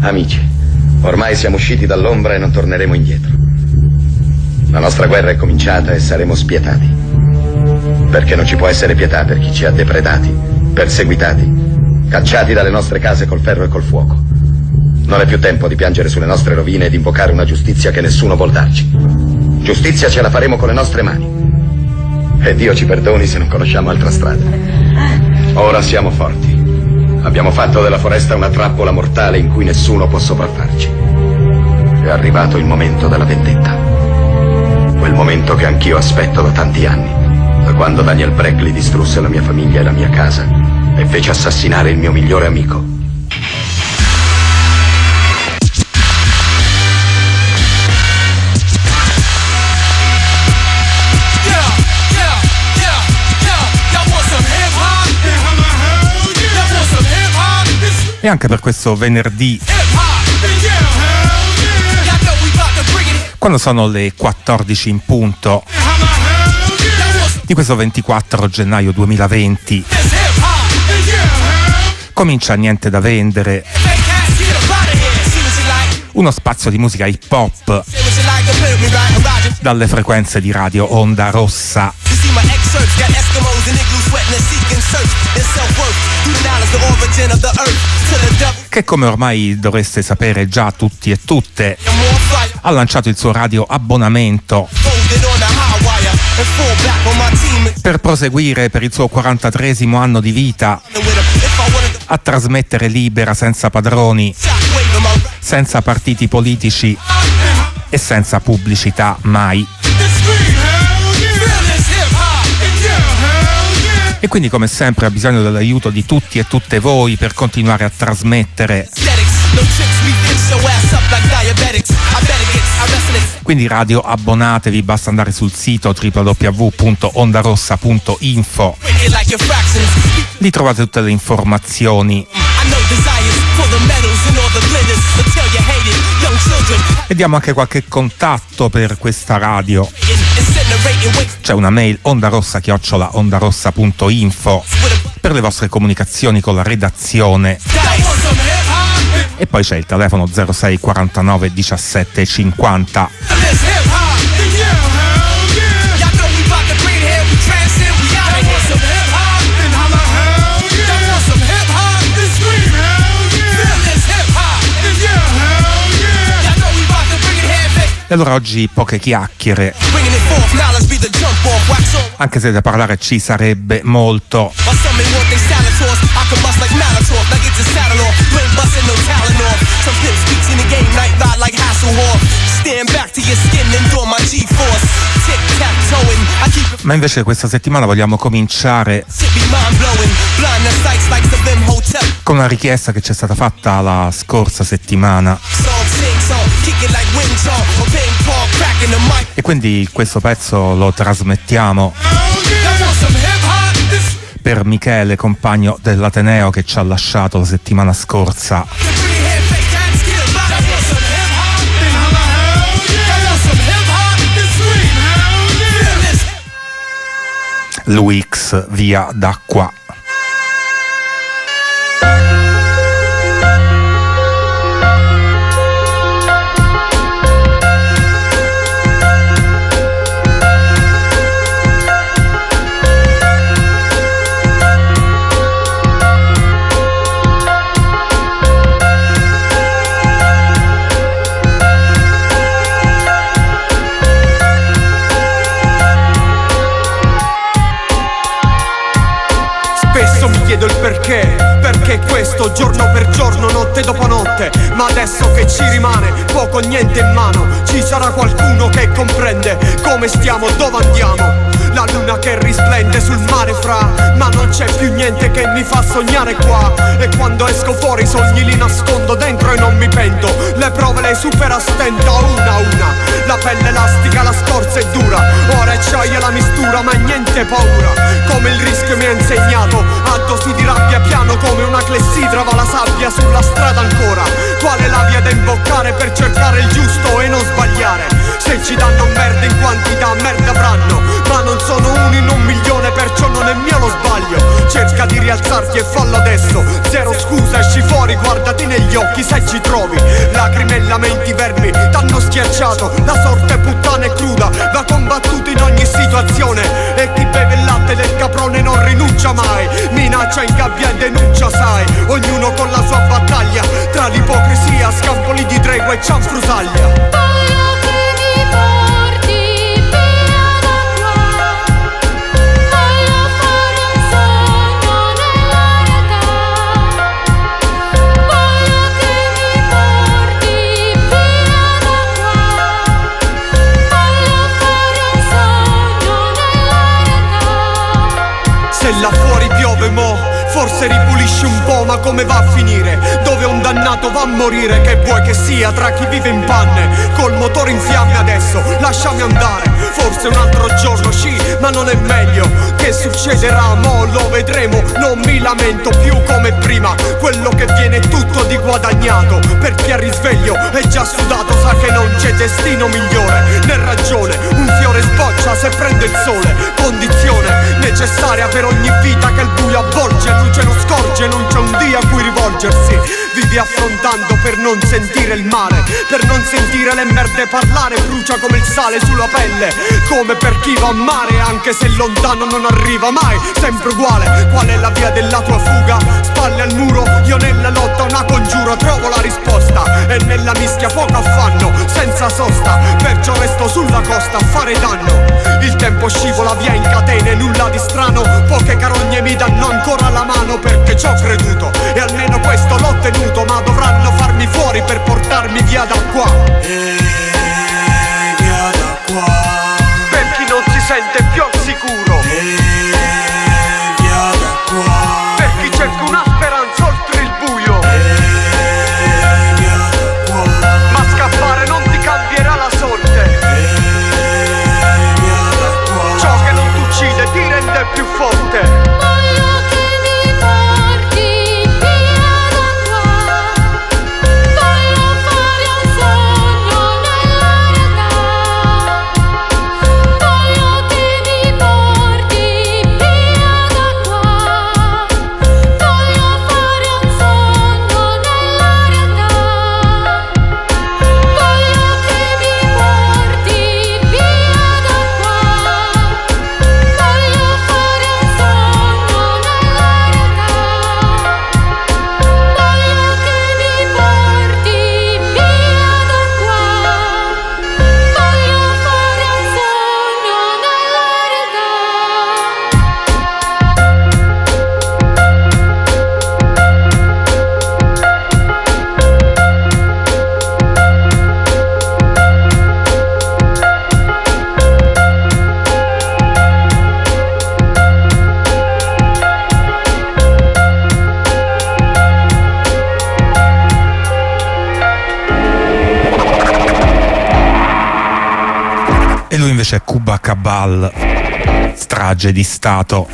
Amici, ormai siamo usciti dall'ombra e non torneremo indietro. La nostra guerra è cominciata e saremo spietati. Perché non ci può essere pietà per chi ci ha depredati, perseguitati, cacciati dalle nostre case col ferro e col fuoco. Non è più tempo di piangere sulle nostre rovine e di invocare una giustizia che nessuno vuol darci. Giustizia ce la faremo con le nostre mani. E Dio ci perdoni se non conosciamo altra strada. Ora siamo forti. Abbiamo fatto della foresta una trappola mortale in cui nessuno può sopraffarci. È arrivato il momento della vendetta. Quel momento che anch'io aspetto da tanti anni, da quando Daniel Breckley distrusse la mia famiglia e la mia casa e fece assassinare il mio migliore amico. E anche per questo venerdì, quando sono le 14 in punto di questo 24 gennaio 2020, comincia Niente da vendere, uno spazio di musica hip hop dalle frequenze di Radio Onda Rossa, che, come ormai dovreste sapere già tutti e tutte, ha lanciato il suo radio abbonamento per proseguire per il suo 43esimo anno di vita a trasmettere libera, senza padroni, senza partiti politici e senza pubblicità mai. E quindi, come sempre, ha bisogno dell'aiuto di tutti e tutte voi per continuare a trasmettere. Quindi radio, abbonatevi, basta andare sul sito www.ondarossa.info. Lì trovate tutte le informazioni. E diamo anche qualche contatto per questa radio. C'è una mail ondarossa@ondarossa.info per le vostre comunicazioni con la redazione. E poi c'è il telefono 06 49 17 50. E allora oggi poche chiacchiere, anche se da parlare ci sarebbe molto. Ma invece questa settimana vogliamo cominciare con una richiesta che ci è stata fatta la scorsa settimana. E quindi questo pezzo lo trasmettiamo per Michele, compagno dell'Ateneo che ci ha lasciato la settimana scorsa. Luix, via d'acqua. chiedo il perché questo giorno per giorno, notte dopo notte. Ma adesso che ci rimane poco o niente in mano, ci sarà qualcuno che comprende come stiamo, dove andiamo. La luna che risplende sul mare fra, ma non c'è più niente che mi fa sognare qua. E quando esco fuori i sogni li nascondo dentro e non mi pento. Le prove le supero a stento una a una. La pelle elastica, la scorza è dura, ora è acciaio la mistura ma niente paura. Come il rischio mi ha insegnato, a dosi di rabbia piano come una clessidra va la sabbia sulla strada ancora. Qual è la via da imboccare per cercare il giusto e non sbagliare? Se ci danno merda in quantità merda avranno, ma non sono sono uno in 1.000.000, perciò non è mio lo sbaglio. Cerca di rialzarti e fallo adesso. Zero scusa, esci fuori, guardati negli occhi se ci trovi. Lacrime e lamenti vermi t'hanno schiacciato. La sorte puttana e cruda va combattuta in ogni situazione. E chi beve il latte del caprone non rinuncia mai. Minaccia, ingabbia e denuncia, sai. Ognuno con la sua battaglia, tra l'ipocrisia, scampoli di tregua e cianfrusaglia. Se là fuori piove mo, forse ripulisci un po', ma come va a finire? Dove un dannato va a morire? Che vuoi che sia tra chi vive in panne? Col motore in fiamme adesso, lasciami andare. Forse un altro giorno sì, ma non è meglio. Che succederà mo lo vedremo. Non mi lamento più come prima. Quello che viene è tutto di guadagnato. Per chi ha risveglio è già sudato, sa che non c'è destino migliore né ragione. Un fiore sboccia se prende il sole, condizione necessaria per ogni vita che il buio avvolge. Luce non scorge, non c'è un Dio a cui rivolgersi. Vivi affrontando per non sentire il male, per non sentire le merde parlare. Brucia come il sale sulla pelle, come per chi va a mare, anche se lontano non arriva mai. Sempre uguale, qual è la via della tua fuga? Spalle al muro, io nella lotta una congiura. Trovo la risposta e nella mischia poco affanno, senza sosta. Perciò resto sulla costa a fare danno. Il tempo scivola via in catene, nulla di strano. Poche carogne mi danno ancora la mano, perché ci ho creduto e almeno questo l'ho ottenuto. Ma dovranno farmi fuori per portarmi via da qua. Via da qua. Per chi non si sente più al sicuro. Via da qua. Per chi cerca una speranza oltre il buio. Via da qua. Ma scappare non ti cambierà la sorte. Via da qua. Ciò che non ti uccide ti rende più forte. E lui invece è Cuba Cabal, Strage di Stato.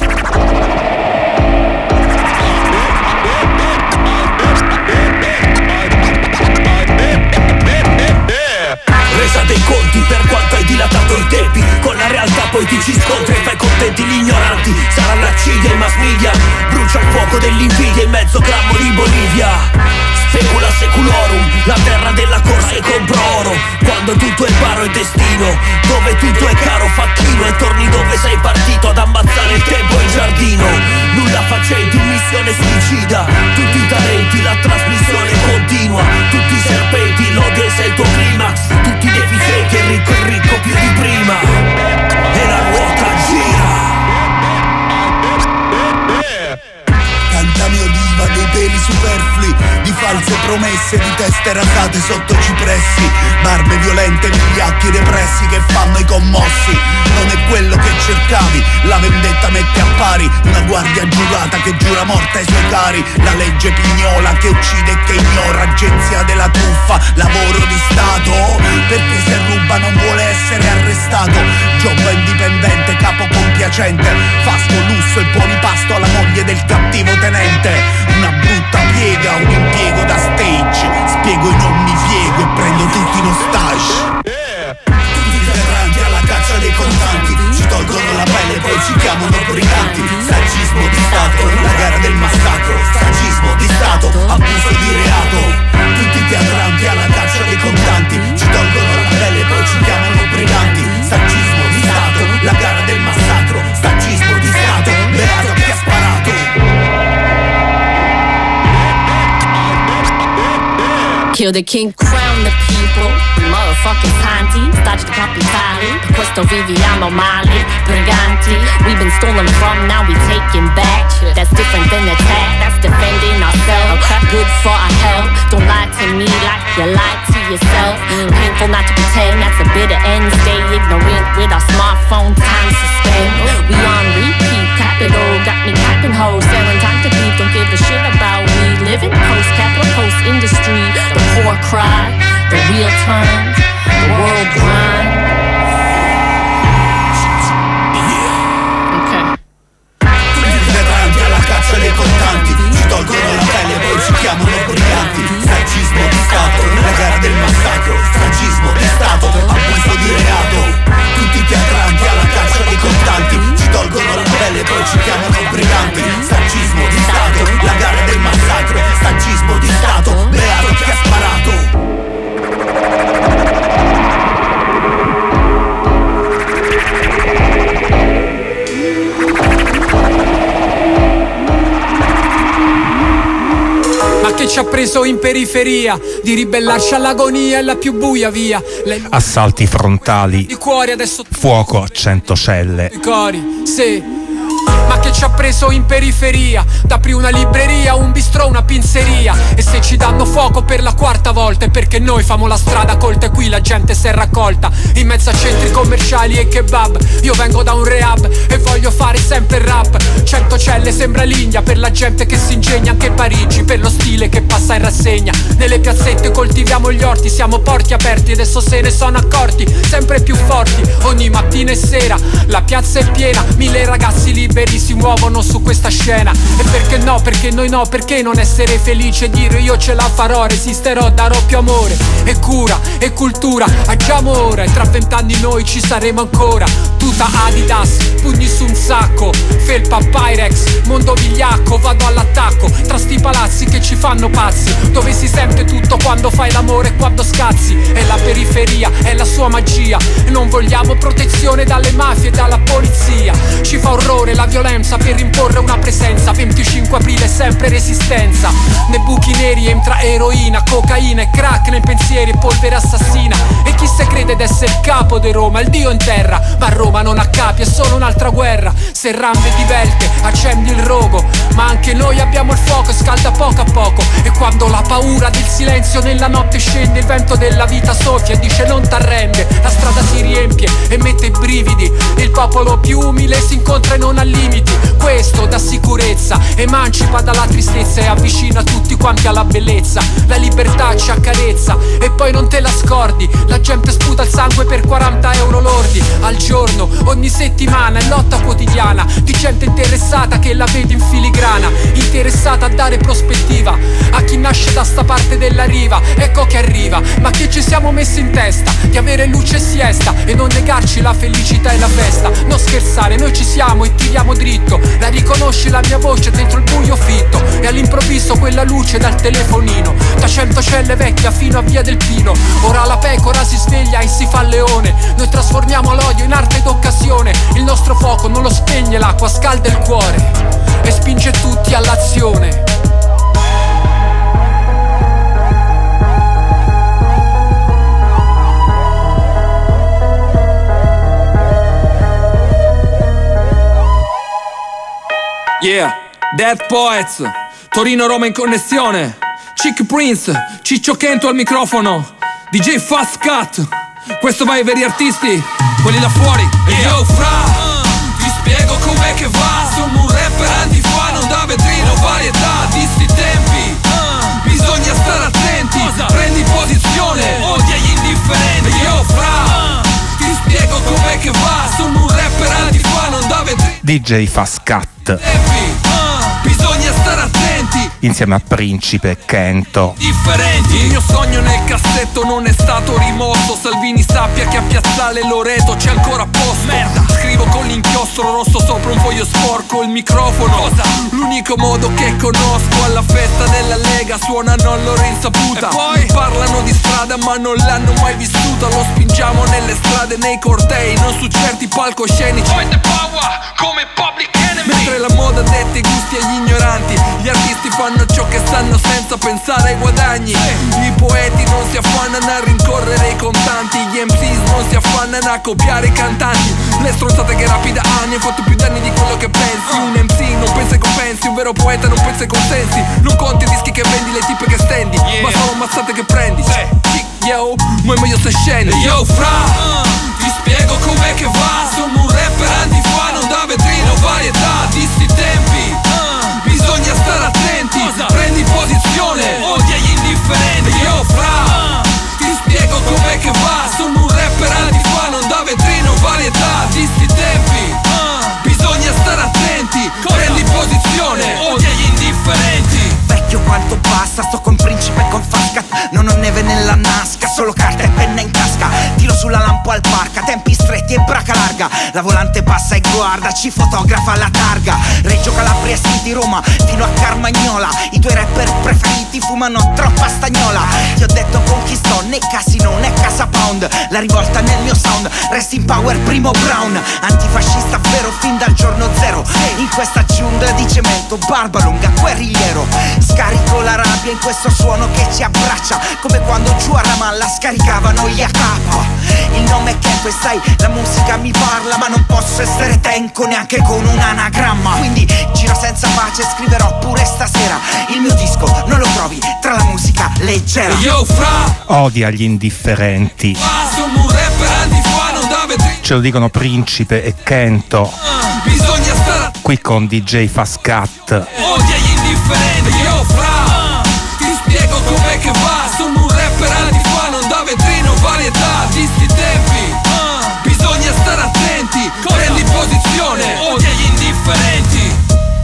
Resa dei conti per quanto hai dilatato i tempi. Con la realtà poi ti ci scontri e fai contenti gli ignoranti. Sarà l'accidia e i mass media. Brucia il fuoco dell'invidia in mezzo grammo di Bolivia. Specula seculorum, la terra della corsa e compro oro. Quando tutto è paro e destino, dove tutto è caro facchino. E torni dove sei partito ad ammazzare il tempo e il giardino. Nulla facenti, missione suicida. Tutti i talenti, la trasmissione continua. Tutti i serpenti, l'odio è il tuo climax. Tutti i deficienti, il ricco più di prima. E la ruota gira. Cantami oliva dei peli superflui, di false promesse, di teste rasate sotto cipressi, barbe violente, vigliacchi repressi che fanno i commossi. Non è quello che cercavi, la vendetta mette a pari una guardia giurata che giura morte ai suoi cari. La legge pignola che uccide e che ignora, agenzia della truffa, lavoro di Stato. Perché se ruba non vuole essere arrestato. Giobba indipendente, capo compiacente, fasto lusso e buoni pasto alla moglie del cattivo tenente. Una brutta piega, un impiego da stage. Spiego e non mi piego e prendo tutti in otage. Tutti i ferranti alla caccia dei contanti, ci tolgono la pelle kill the king, crown the people. Motherfucking Santi, Stagio di capitali. Per questo viviamo male, briganti. We've been stolen from, now we taking back. That's different than attack, that's defending ourselves. Good for our health, don't lie to me like you lied to yourself. Painful not to pretend, that's a bitter end. Stay ignorant with our smartphone, time suspend. We on repeat, capital, got me capping hoes. Selling time to beat, don't give a shit about we living post-capital, post-industry. The poor cry, the real turns, the world grind. Dei contanti, ci tolgono la pelle e poi ci chiamano briganti. Sagismo di Stato, la gara del massacro. Sagismo di Stato, abuso di reato. Tutti i teatranti alla caccia dei contanti, ci tolgono la pelle e poi ci chiamano briganti. Sagismo di Stato, la gara del massacro. Sagismo di Stato, beato chi ha sparato. Ma che ci ha preso in periferia di ribellarci all'agonia è la più buia via. Assalti frontali, di cuori adesso fuoco a 100 celle. i cori, sì. Ma che ci ha preso in periferia, d'apri una libreria, un bistrò, una pizzeria. E se ci danno fuoco per la quarta volta è perché noi famo la strada colta e qui la gente si è raccolta in mezzo a centri commerciali e kebab. Io vengo da un rehab e voglio fare sempre il rap. 100 celle sembra l'India per la gente che si ingegna, anche Parigi per lo stile che passa in rassegna. Nelle piazzette coltiviamo gli orti, siamo porti aperti, adesso se ne sono accorti, sempre più forti. Ogni mattina e sera la piazza è piena, 1000 ragazzi liberi si muovono su questa scena. E perché no, perché noi no, perché non essere felice e dire io ce la farò, resisterò, darò più amore e cura e cultura. Agiamo ora e tra 20 anni noi ci saremo ancora. Tuta Adidas, pugni su un sacco, felpa Pyrex, mondo vigliacco, vado all'attacco tra sti palazzi che ci fanno pazzi, dove si sente tutto quando fai l'amore e quando scazzi. È la periferia, è la sua magia e non vogliamo protezione dalle mafie e dalla polizia. Ci fa orrore la violenza per imporre una presenza. 25 aprile sempre resistenza. Nei buchi neri entra eroina, cocaina e crack nei pensieri e polvere assassina. E chi se crede d'essere capo di Roma, il dio in terra, ma Roma non ha capi, è solo un'altra guerra. Se rampe divelte, accendi il rogo, ma anche noi abbiamo il fuoco e scalda poco a poco. E quando la paura del silenzio nella notte scende, il vento della vita soffia e dice non t'arrende. La strada si riempie e mette i brividi, il popolo più umile si incontra e non ha limiti. Questo dà sicurezza, emancipa dalla tristezza e avvicina tutti quanti alla bellezza. La libertà ci accarezza e poi non te la scordi. La gente sputa il sangue per 40 euro lordi al giorno, ogni settimana. È lotta quotidiana di gente interessata che la vede in filigrana, interessata a dare prospettiva a chi nasce da sta parte della riva. Ecco che arriva, ma che ci siamo messi in testa di avere luce e siesta e non negarci la felicità e la festa. Non scherzare, noi ci siamo e tiriamo dritto. La riconosci la mia voce dentro il buio fitto e all'improvviso quella luce dal telefonino. Da 100 celle vecchia fino a Via del Pino. Ora la pecora si sveglia e si fa leone. Noi trasformiamo l'odio in arte d'occasione. Il nostro fuoco non lo spegne l'acqua, scalda il cuore e spinge tutti all'azione. Yeah, Dead Poets, Torino-Roma in connessione, Chick Prince, Ciccio Kento al microfono, DJ Fast Cut. Questo va ai veri artisti, quelli là fuori. E yo fra, ti spiego com'è che va. Sono un rapper anni fa, non da vetrino, varietà di sti tempi. Bisogna stare attenti, prendi posizione, odia gli indifferenti. E yo fra, ti spiego com'è che va. Sono un rapper anni fa, non da vetrino. DJ Fast Cut bisogna stare attenti insieme a Principe Kento. differenti. Il mio sogno nel cassetto non è stato rimosso. Salvini sappia che a Piazzale Loreto c'è ancora posto. Merda, scrivo con l'inchiostro rosso sopra un foglio sporco. Il microfono, cosa? L'unico modo che conosco. Alla festa della Lega suonano loro insaputa. E poi parlano di strada ma non l'hanno mai vissuta. Lo spingiamo nelle strade, nei cortei, non su certi palcoscenici. Poi the power come Public Enemy. Mentre la moda detta i gusti agli ignoranti, gli artisti fanno ciò che sanno senza pensare ai guadagni. I poeti non si affannano a rincorrere i contanti, gli MCs non si affannano a copiare i cantanti. Le stronzate che rapi da anni hanno fatto più danni di quello che pensi. Un MC non pensa ai compensi, un vero poeta non pensa ai consensi. Non conti i dischi che vendi, le tipe che stendi, ma sono ammazzate che prendi. Yo, ma è meglio se scendi. Yo fra, ti spiego com'è che va. Sono un rapper antifa, non da vetrino, varietà di sti tempi. Bisogna stare attenti, prendi posizione, odia gli indifferenti. Yo fra, ti spiego com'è che va. Sono un rapper antifa, non da vetrino, varietà di sti tempi. Bisogna stare attenti, prendi posizione, odia gli indifferenti. Vecchio quanto basta, sto con Principe e con Fascat. Non ho neve nella nasca, solo carta e penna in tasca. Tiro sulla lampo al parca, tempi stretti e braca larga. La volante passa e guarda, ci fotografa la targa. Reggio Calabria, City, Roma, fino a Carmagnola. I tuoi rapper preferiti fumano troppa stagnola. Ti ho detto con chi sto, né casino né casa pound. La rivolta nel mio sound, rest in power Primo Brown. Antifascista vero fin dal giorno zero. In questa giungla di cemento, barba lunga, guerrigliero. Scarico la rabbia in questo suono che ci abbraccia, come quando giù a Ramallah scaricavano gli AK. Il nome è Kenko e sai, la musica mi parla, ma non posso essere tenco neanche con un anagramma. Quindi giro senza pace, scriverò pure stasera. Il mio disco non lo trovi tra la musica leggera. Yo fra, Odia gli indifferenti. sono un rapper antifa, non da vetrino. Ce lo dicono Principe e Kento, Bisogna stare attenti, qui con DJ Fascat. odia gli indifferenti. Yo fra, ti spiego com'è che va. Sono un rapper antifa, non da vetrino, varietà di sti tempi. Bisogna stare attenti, prendi posizione, odia gli indifferenti.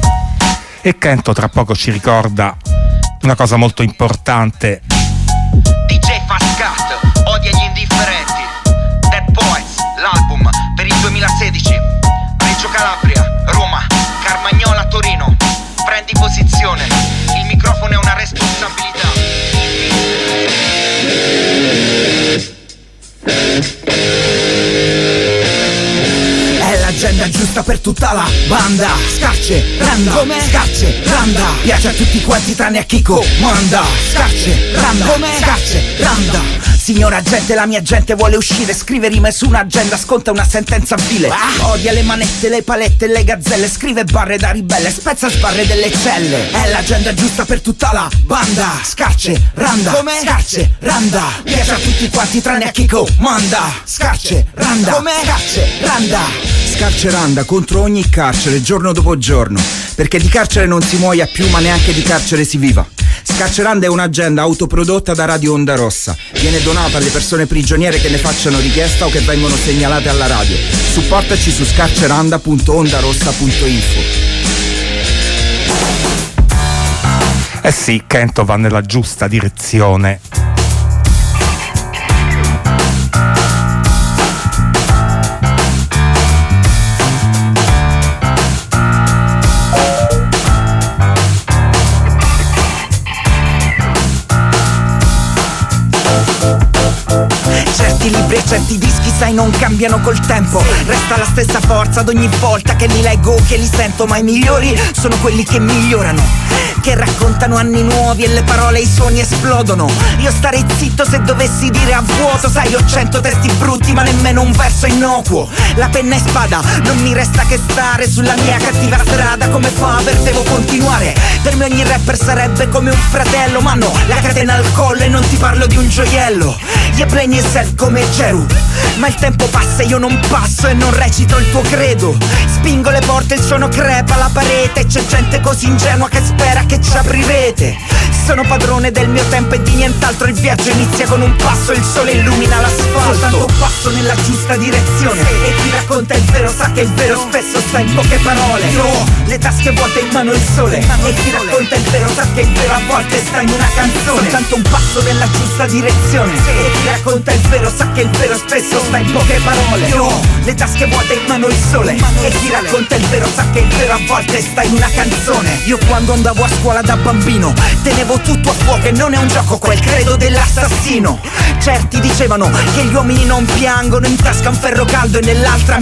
E Kento tra poco ci ricorda una cosa molto importante. DJ Fascat, odia gli indifferenti. Dead Poets, l'album per il 2016. Reggio Calabria, Roma, Carmagnola, Torino. Prendi posizione, il microfono è una responsabilità. È l'agenda giusta per tutta la banda. Scarce, randa, come? Scarce, randa. Piace a tutti quanti tranne a chi comanda. Scarce, randa, come? Scarce, randa. Signora gente, la mia gente vuole uscire, scrive rime su un'agenda, sconta una sentenza vile. Odia le manette, le palette, le gazzelle, scrive barre da ribelle, spezza sbarre delle celle. È l'agenda giusta per tutta la banda. Scarce, randa, come? Scarce, randa. Piace a tutti quanti tranne a chi comanda. Scarce, randa, come? Scarce, randa. Scarceranda contro ogni carcere, giorno dopo giorno, perché di carcere non si muoia più, ma neanche di carcere si viva. Scarceranda è un'agenda autoprodotta da Radio Onda Rossa. Viene donata alle persone prigioniere che ne facciano richiesta o che vengono segnalate alla radio. Supportaci su scarceranda.ondarossa.info. Eh sì, Kento va nella giusta direzione. Certi libri e certi dischi sai non cambiano col tempo. Resta la stessa forza ad ogni volta che li leggo o che li sento. Ma i migliori sono quelli che migliorano, che raccontano anni nuovi e le parole e i suoni esplodono. Io starei zitto se dovessi dire a vuoto. Sai, ho 100 testi brutti ma nemmeno un verso innocuo. La penna e spada, non mi resta che stare sulla mia cattiva strada. Come Faber devo continuare. Per me ogni rapper sarebbe come un fratello. Ma no, la catena al collo e non ti parlo di un gioiello. Gli play yourself come Geru. Ma il tempo passa e io non passo e non recito il tuo credo. Spingo le porte, il suono crepa la parete. C'è gente così ingenua che spera che ci aprirete. Sono padrone del mio tempo e di nient'altro. Il viaggio inizia con un passo, il sole illumina l'asfalto. Soltanto un passo nella giusta direzione. E chi racconta il vero sa che il vero spesso sta in poche parole. Io ho le tasche vuote, in mano il sole. E chi racconta il vero sa che il vero a volte sta in una canzone. Soltanto un passo nella giusta direzione. E chi racconta il vero sa che il vero spesso sta in poche parole. Io ho le tasche vuote, in mano il sole. E chi racconta il vero sa che il vero a volte sta in una canzone. Io quando andavo a scuola da bambino tenevo tutto a fuoco e non è un gioco quel credo dell'assassino. Certi dicevano che gli uomini non piangono, in tasca un ferro caldo e nell'altra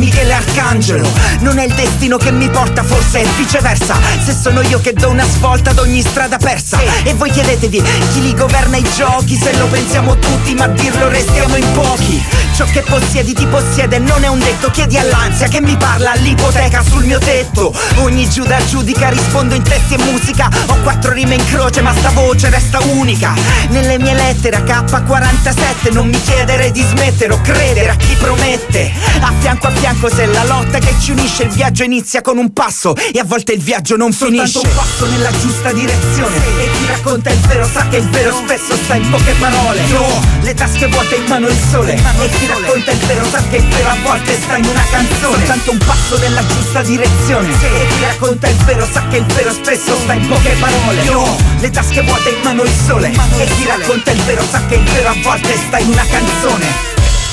Michele Arcangelo. Non è il destino che mi porta, forse è viceversa. Se sono io che do una svolta ad ogni strada persa. E voi chiedetevi chi li governa i giochi. Se lo pensiamo tutti ma a dirlo restiamo in pochi. Ciò che possiedi ti possiede, non è un detto. Chiedi all'ansia che mi parla all'ipoteca sul mio tetto. Ogni Giuda giudica, rispondo in testi e musica. Ho 4 rime in croce ma sta voce resta unica. Nelle mie lettere a K47 non mi chiedere di smettere o credere a chi promette. A fianco se la lotta che ci unisce. Il viaggio inizia con un passo e a volte il viaggio non finisce. Soltanto un passo nella giusta direzione. E chi racconta il vero sa che il vero spesso sta in poche parole. Io ho le tasche vuote, in mano il sole. E chi racconta il vero sa che il vero a volte sta in una canzone. Soltanto un passo nella giusta direzione. E chi racconta il vero sa che il vero spesso sta in poche parole. Io ho le tasche vuote, in mano il sole. E chi racconta il vero sa che il vero a volte sta in una canzone.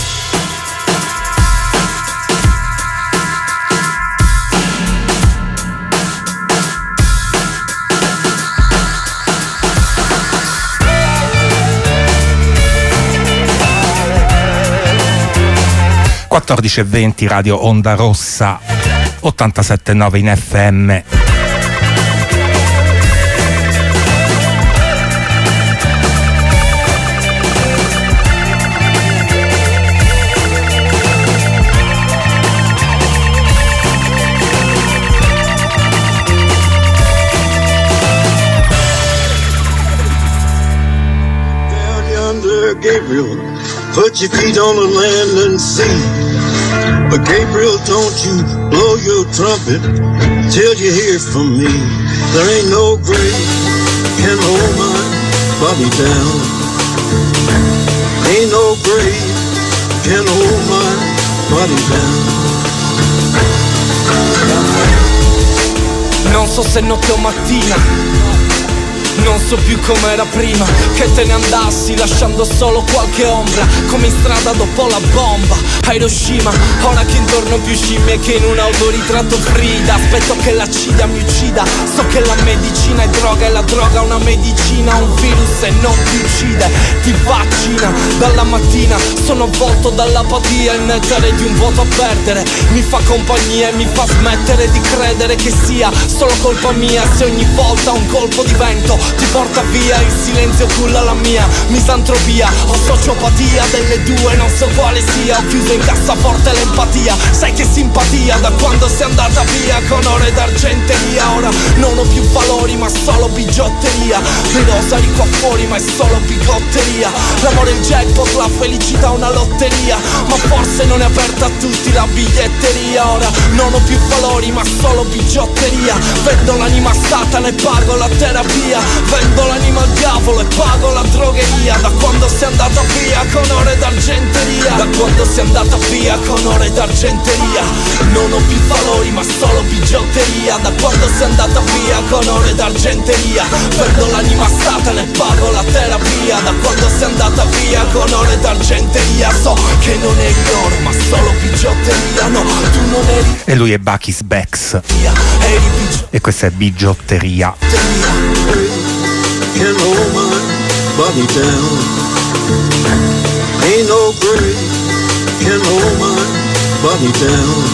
e 20 Radio Onda Rossa 87.9 in FM. Down yonder, Gabriel, put your feet on the land and see. But Gabriel, don't you blow your trumpet till you hear from me. There ain't no grave can hold my body down. Ain't no grave can hold my body down. Non so se notte o mattina, non so più com'era prima che te ne andassi lasciando solo qualche ombra, come in strada dopo la bomba a Hiroshima. Ora che intorno più scimmie che in un autoritratto Frida. Aspetto che la cida mi uccida. So che la medicina è droga e la droga una medicina. Un virus e non ti uccide, ti vaccina. Dalla mattina sono avvolto dall'apatia. Il nettare di un vuoto a perdere mi fa compagnia e mi fa smettere di credere che sia solo colpa mia se ogni volta un colpo di vento ti porta via. Il silenzio culla la mia misantropia. Ho sociopatia delle due, non so quale sia. Ho chiuso in cassaforte l'empatia. Sai che simpatia da quando sei andata via con ore d'argenteria. Ora non ho più valori ma solo bigiotteria. Dei rosari qua fuori ma è solo bigotteria. L'amore è il jackpot, la felicità una lotteria. Ma forse non è aperta a tutti la biglietteria. Ora non ho più valori ma solo bigiotteria. Vendo l'anima a Satana e pago la terapia. Vendo l'anima al diavolo e pago la drogheria. Da quando sei andata via con ore d'argenteria. Da quando sei andata via con ore d'argenteria. Non ho più valori ma solo bigiotteria. Da quando sei andata via con ore d'argenteria. Vendo l'anima a Satana e pago la terapia. Da quando sei andata via con ore d'argenteria. So che non eri oro ma solo bigiotteria. No, tu non eri. E lui è Bakis Bex e questa è bigiotteria. Can hold my body down. Ain't no grave can hold my body down.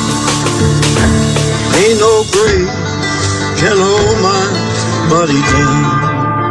Ain't no grave can hold my body down.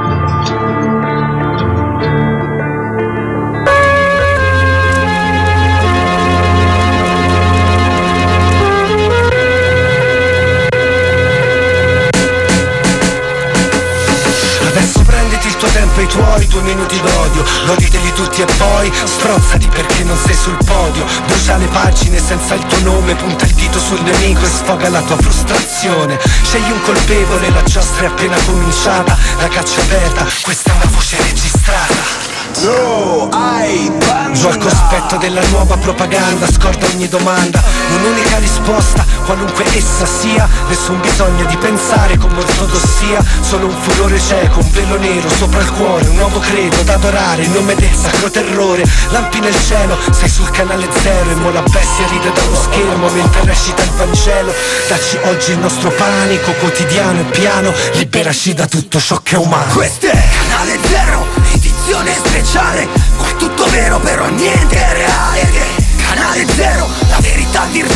I tuoi 2 minuti d'odio, goditeli tutti e poi strozzati perché non sei sul podio. Brucia le pagine senza il tuo nome, punta il dito sul nemico e sfoga la tua frustrazione. Scegli un colpevole, la giostra è appena cominciata. La caccia aperta, questa è una voce registrata. No, Giù al cospetto della nuova propaganda, scorda ogni domanda, un'unica risposta, qualunque essa sia. Nessun bisogno di pensare come ortodossia, solo un furore cieco, un velo nero sopra il cuore, un nuovo credo da adorare in nome del sacro terrore. Lampi nel cielo, sei sul canale 0 e mo la bestia ride dallo schermo mentre recita il Vangelo. Dacci oggi il nostro panico quotidiano e piano, liberaci da tutto ciò che è umano. Questo è Canale 0, edizione speciale. Qua è tutto vero però niente è reale. Canale 0, la verità virtuale.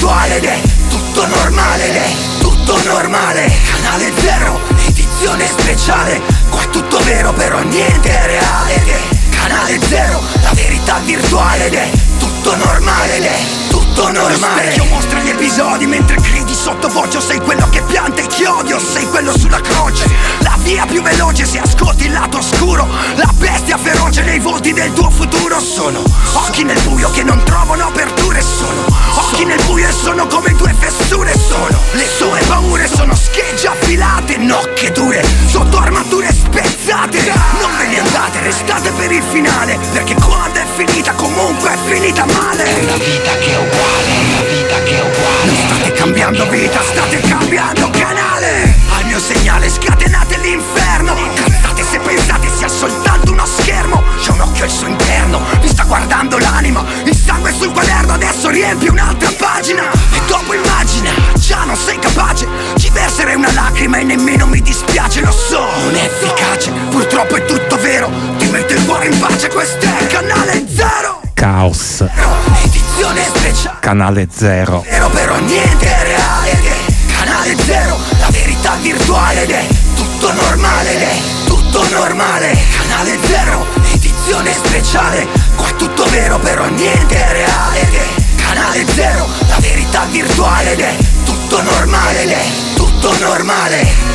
virtuale ed è tutto normale ed è tutto normale. Canale Zero, edizione speciale, qua è tutto vero però niente è reale ed è Canale Zero, la verità virtuale ed è tutto normale ed è tutto normale. Lo specchio mostra gli episodi mentre gridi sottovoce. Sei quello che pianta il chiodo, sei quello sulla croce. La via più veloce se ascolti il lato oscuro, la bestia feroce nei volti del tuo futuro. Sono occhi nel buio che non trovano aperture. Sono occhi nel buio e sono come due fessure. Sono le sue paure, sono schegge affilate, nocche dure sotto armature spezzate. Non ve ne andate, restate per il finale, perché quando è finita comunque è finita male. È una vita che è uguale, è una vita che è uguale. Non state cambiando vita, state cambiando canale. Al mio segnale scatenate l'inferno. Cazzate se pensate sia soltanto uno schermo. C'è un occhio al suo interno, vi sta guardando l'anima. Il sangue sul quaderno adesso riempie un'altra pagina. E dopo immagina, già non sei capace. Ci verserei una lacrima e nemmeno mi dispiace. Lo so, non è efficace, purtroppo è tutto vero. Ti metto il cuore in pace, questo è Canale Zero. Caos. Edizione speciale. Canale Zero. Vero però niente è reale ed è Canale Zero, la verità virtuale ed è tutto normale ed è tutto normale. Canale Zero, edizione speciale, qua è tutto vero però niente è reale ed è Canale Zero, la verità virtuale ed è tutto normale ed è tutto normale.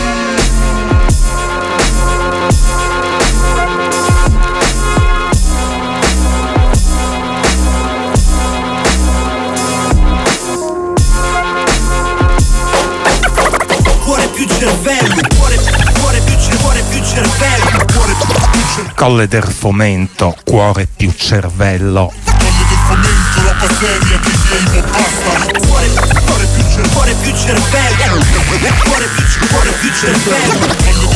Cuore più cervello. Colle del Fomento, cuore più cervello. Colle del Fomento, roba seria che viene basta. Cuore più cervello. Cuore più cervello.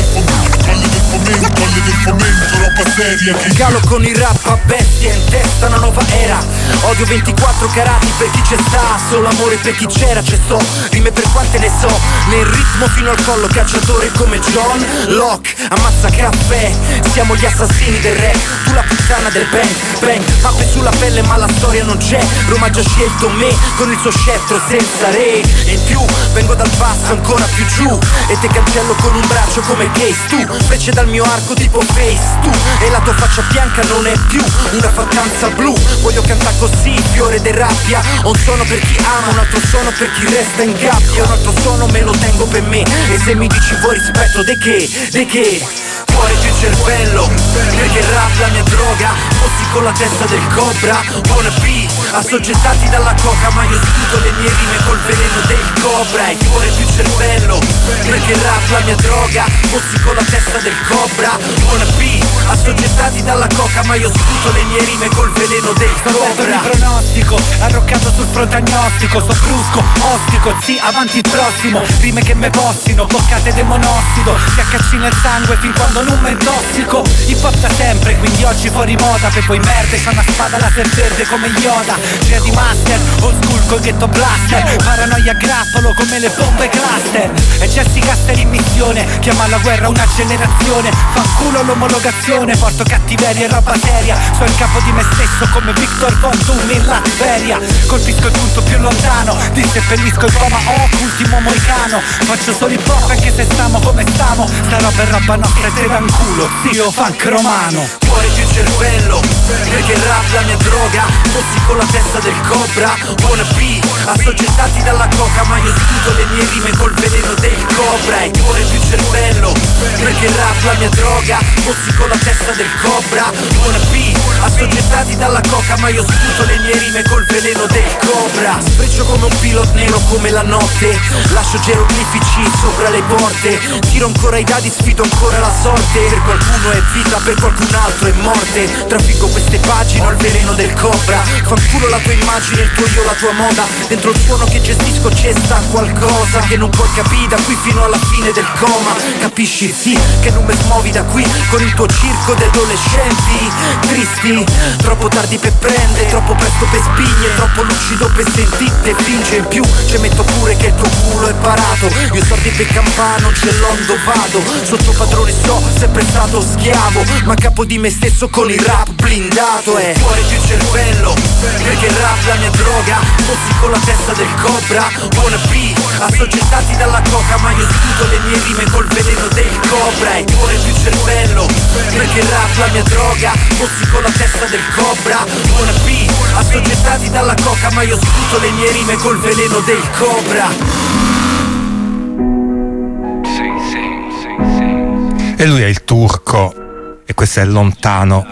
Colle del Fomento, roba seria che Calo con il rap a bestia, in testa una nuova era. Odio 24 carati per chi c'è sta, solo amore per chi c'era, c'è sto. Rime per quante ne so, nel ritmo fino al collo, cacciatore come John Locke. Ammazza caffè, siamo gli assassini del rap. Tu la puttana del bang, bang. Mappe sulla pelle ma la storia non c'è. Roma ha già scelto me, con il suo scettro senza re. E in più, vengo dal basso ancora più giù, e te cancello con un braccio come Case. Tu, frecce dal mio arco tipo Face. Tu, e la tua faccia bianca non è più una fattanza blu. Voglio cantare così, fiore de rabbia. Un suono per chi ama, un altro suono per chi resta in gabbia. Un altro suono me lo tengo per me. E se mi dici vuoi rispetto, de che? De che? Cuore più cervello, perché il rap la mia droga. Fossi con la testa del cobra, wanna be assoggettati dalla coca, ma io sputo le mie rime col veleno del cobra. E cuore più cervello, perché il rap la mia droga. Fossi con la testa del cobra, wanna be assoggettati dalla coca, ma io sputo le mie rime col veleno del cobra. Mi pronostico, arroccato sul fronte agnostico. Sto brusco, ostico, sì, avanti il prossimo. Rime che me possino, boccate de monossido. Ti accacci nel sangue fin quando non mi intossico. Hip hop da sempre, quindi oggi fuori moda. Per poi merde, c'è una spada laser verde come Yoda. Jedi Master, old school col ghetto blaster. Paranoia a grappolo come le bombe cluster. E Jesse Caster in missione, chiama alla guerra una generazione. Fanculo l'omologazione, porto cattiveria e roba seria. So il capo di me stesso come Victor Von Doom in Latveria. Colpisco il punto più lontano, disseppellisco il coma off, ultimo moicano. Faccio solo hip hop anche se stiamo come stiamo. Sta roba è roba nostra e te va in culo, zio funk romano. Cuore più cervello, perché il rap la mia droga. Fossi con la testa del cobra, wanna be assoggettati dalla coca, ma io sputo le mie rime col veleno del cobra. E cuore più cervello, perché il rap la mia droga. Fossi con la testa del cobra, wanna be assoggettati dalla coca, ma io sputo le mie rime col veleno del cobra. Sfreccio come un pilot nero come la notte, lascio geroglifici sopra le porte. Tiro ancora i dadi, sfido ancora la sorte. Per qualcuno è vita, per qualcun altro è morte. Traffico queste pagine al veleno del cobra. Fanculo la tua immagine, il tuo io, la tua moda. Dentro il suono che gestisco c'è sta qualcosa che non puoi capire da qui fino alla fine del coma. Capisci sì che non mi smuovi da qui con il tuo circo di adolescenti tristi. Troppo tardi per prendere, troppo presto per spigne, troppo lucido per sentite finge. In più ci metto pure che il tuo culo è parato. Io sordi per campano, ce l'ho dove vado. Sotto padrone so, sempre stato schiavo, ma capo di me stesso con il rap blindato. dato è cuore più cervello, perché il rap la mia droga, fossi con la testa del cobra. Wanna be assoggettati dalla coca, ma io sputo le mie rime col veleno del cobra. E cuore più cervello, perché il rap la mia droga, fossi con la testa del cobra. Wanna be assoggettati dalla coca, ma io sputo le mie rime col veleno del cobra. E lui è il Turco e questo è Lontano.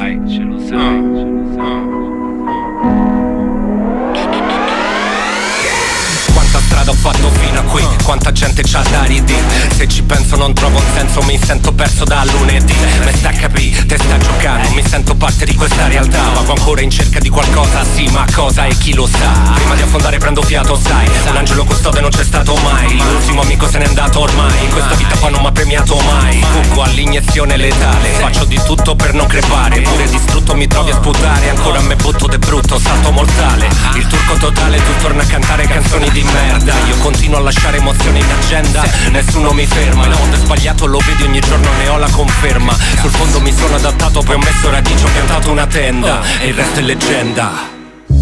Quanta strada ho fatto fino a qui, quanta gente c'ha da ridire. Se ci penso non trovo un senso, mi sento perso da lunedì. Me sta a capì, te sta giocando, mi sento parte di questa realtà. Vago ancora in cerca di qualcosa, sì, ma cosa e chi lo sa. Prima di affondare prendo fiato, sai, un angelo custode non c'è stato mai. L'ultimo amico se n'è andato ormai, questa vita qua non m'ha premiato mai. Fuggo all'iniezione letale, faccio di tutto per non crepare. Pure distrutto mi trovi a sputare, ancora me butto de brutto, salto mortale. Il turco totale, tu torna a cantare canzoni di merda. Io continuo a lasciare emozioni in agenda, nessuno mi ferma. Il mondo è sbagliato, lo vedi ogni giorno, ne ho la conferma. Sul fondo mi sono adattato, poi ho messo radici, ho piantato una tenda e il resto è leggenda.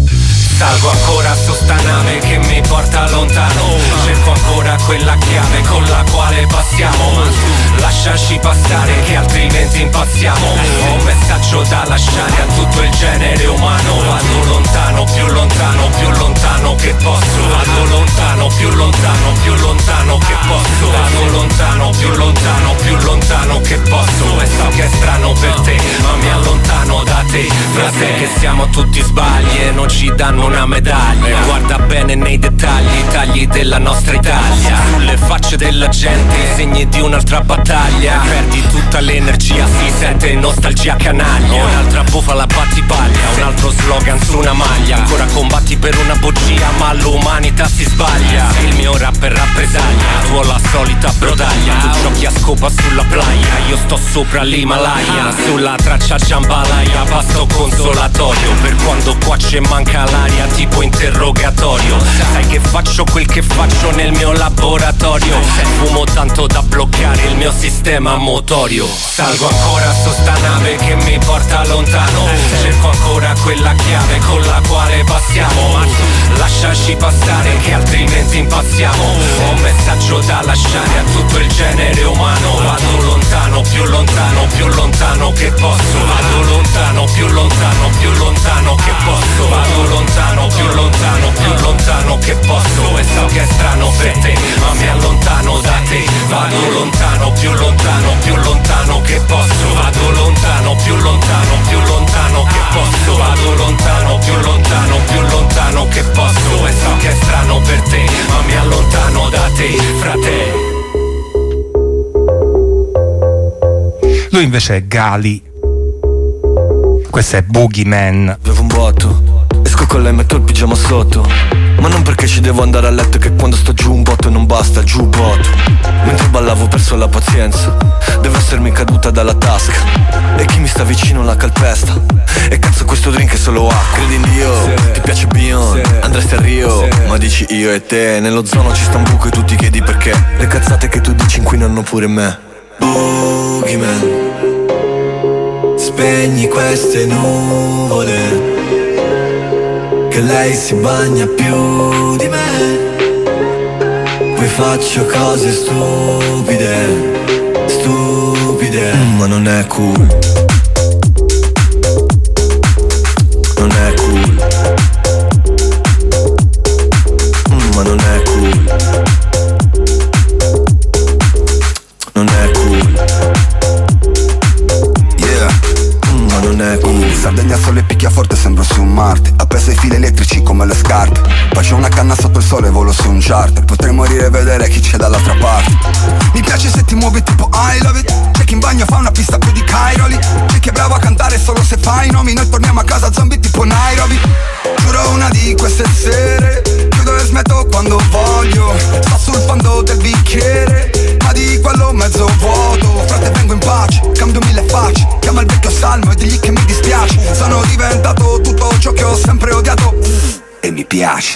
Salgo ancora su sta nave che mi porta lontano, cerco ancora quella chiave con la quale passiamo. Ma tu lasciaci passare che altrimenti impazziamo. Ho un messaggio da lasciare a tutto il genere umano. Vado lontano, più lontano, più lontano che posso. Vado lontano, più lontano, più lontano che posso. Vado lontano, più lontano, più lontano che posso. E so che è strano per te, ma mi allontano da te. Frase che siamo tutti sbagli e non ci danno una medaglia. Guarda bene nei dettagli, i tagli della nostra Italia. Sulle facce della gente, i segni di un'altra battaglia. Perdi tutta l'energia, si sente nostalgia canaglia. Un'altra bufala battipaglia, un altro slogan su una maglia. Ancora combatti per una bugia, ma l'umanità si sbaglia. Il mio rap è rappresaglia, tu la solita brodaglia. Tu giochi a scopa sulla playa, io sto sopra l'Himalaya. Sulla traccia jambalaya, pasto consolatorio. Per quando qua ci manca l'aria, tipo interrogatorio. Sai che faccio quel che faccio nel mio laboratorio. Fumo tanto da bloccare il mio sistema motorio. Salgo ancora su sta nave che mi porta lontano, cerco ancora quella chiave con la quale passiamo. Ma tu lasciaci passare che altrimenti impazziamo. Ho un messaggio da lasciare a tutto il genere umano. Vado lontano, più lontano, più lontano che posso. Vado lontano, più lontano, più lontano che posso. Vado lontano, più lontano, più lontano che posso. E so che è strano per te, ma mi allontano da te. Vado lontano, più lontano, più lontano che posso. Vado lontano, più lontano, più lontano che posso. Vado lontano, più lontano, più lontano che posso. E so che è strano per te, ma mi allontano da te, frate. Lui invece è Gali. Questo è Boogeyman. Bevo un botto, esco con lei, metto il pigiama sotto. Ma non perché ci devo andare a letto, che quando sto giù un botto non basta, giù botto. Mentre ballavo ho perso la pazienza, deve essermi caduta dalla tasca. E chi mi sta vicino la calpesta. E cazzo questo drink è solo acqua. Credi in Dio, sì. Ti piace Bion, sì. Andresti a Rio, sì. Ma dici io e te. Nello zono ci sta un buco e tu ti chiedi perché. Le cazzate che tu dici inquinano pure me. Boogeyman, spegni queste nuvole, che lei si bagna più di me. Poi faccio cose stupide, stupide, ma non è cool. Non è cool. Ma non è cool. Non è cool. Yeah. Ma non è cool. Sardegna sole picchia forte, sembro su Marte. Appeso ai fili elettrici come le scarpe. Faccio una canna sotto il sole, volo su un charter. Potrei morire e vedere chi c'è dall'altra parte. Mi piace se ti muovi tipo I love it. C'è chi in bagno fa una pista più di Cairoli. C'è chi è bravo a cantare solo se fa i nomi. Noi torniamo a casa zombie tipo Nairobi. Giuro una di queste sere chiudo e smetto quando voglio. Sto sul fondo del bicchiere, ma di quello mezzo vuoto. Frate vengo in pace, cambio mille facce. Chiama il vecchio salmo e digli che mi dispiace. Sono diventato tutto ciò che ho sempre odiato e mi piace.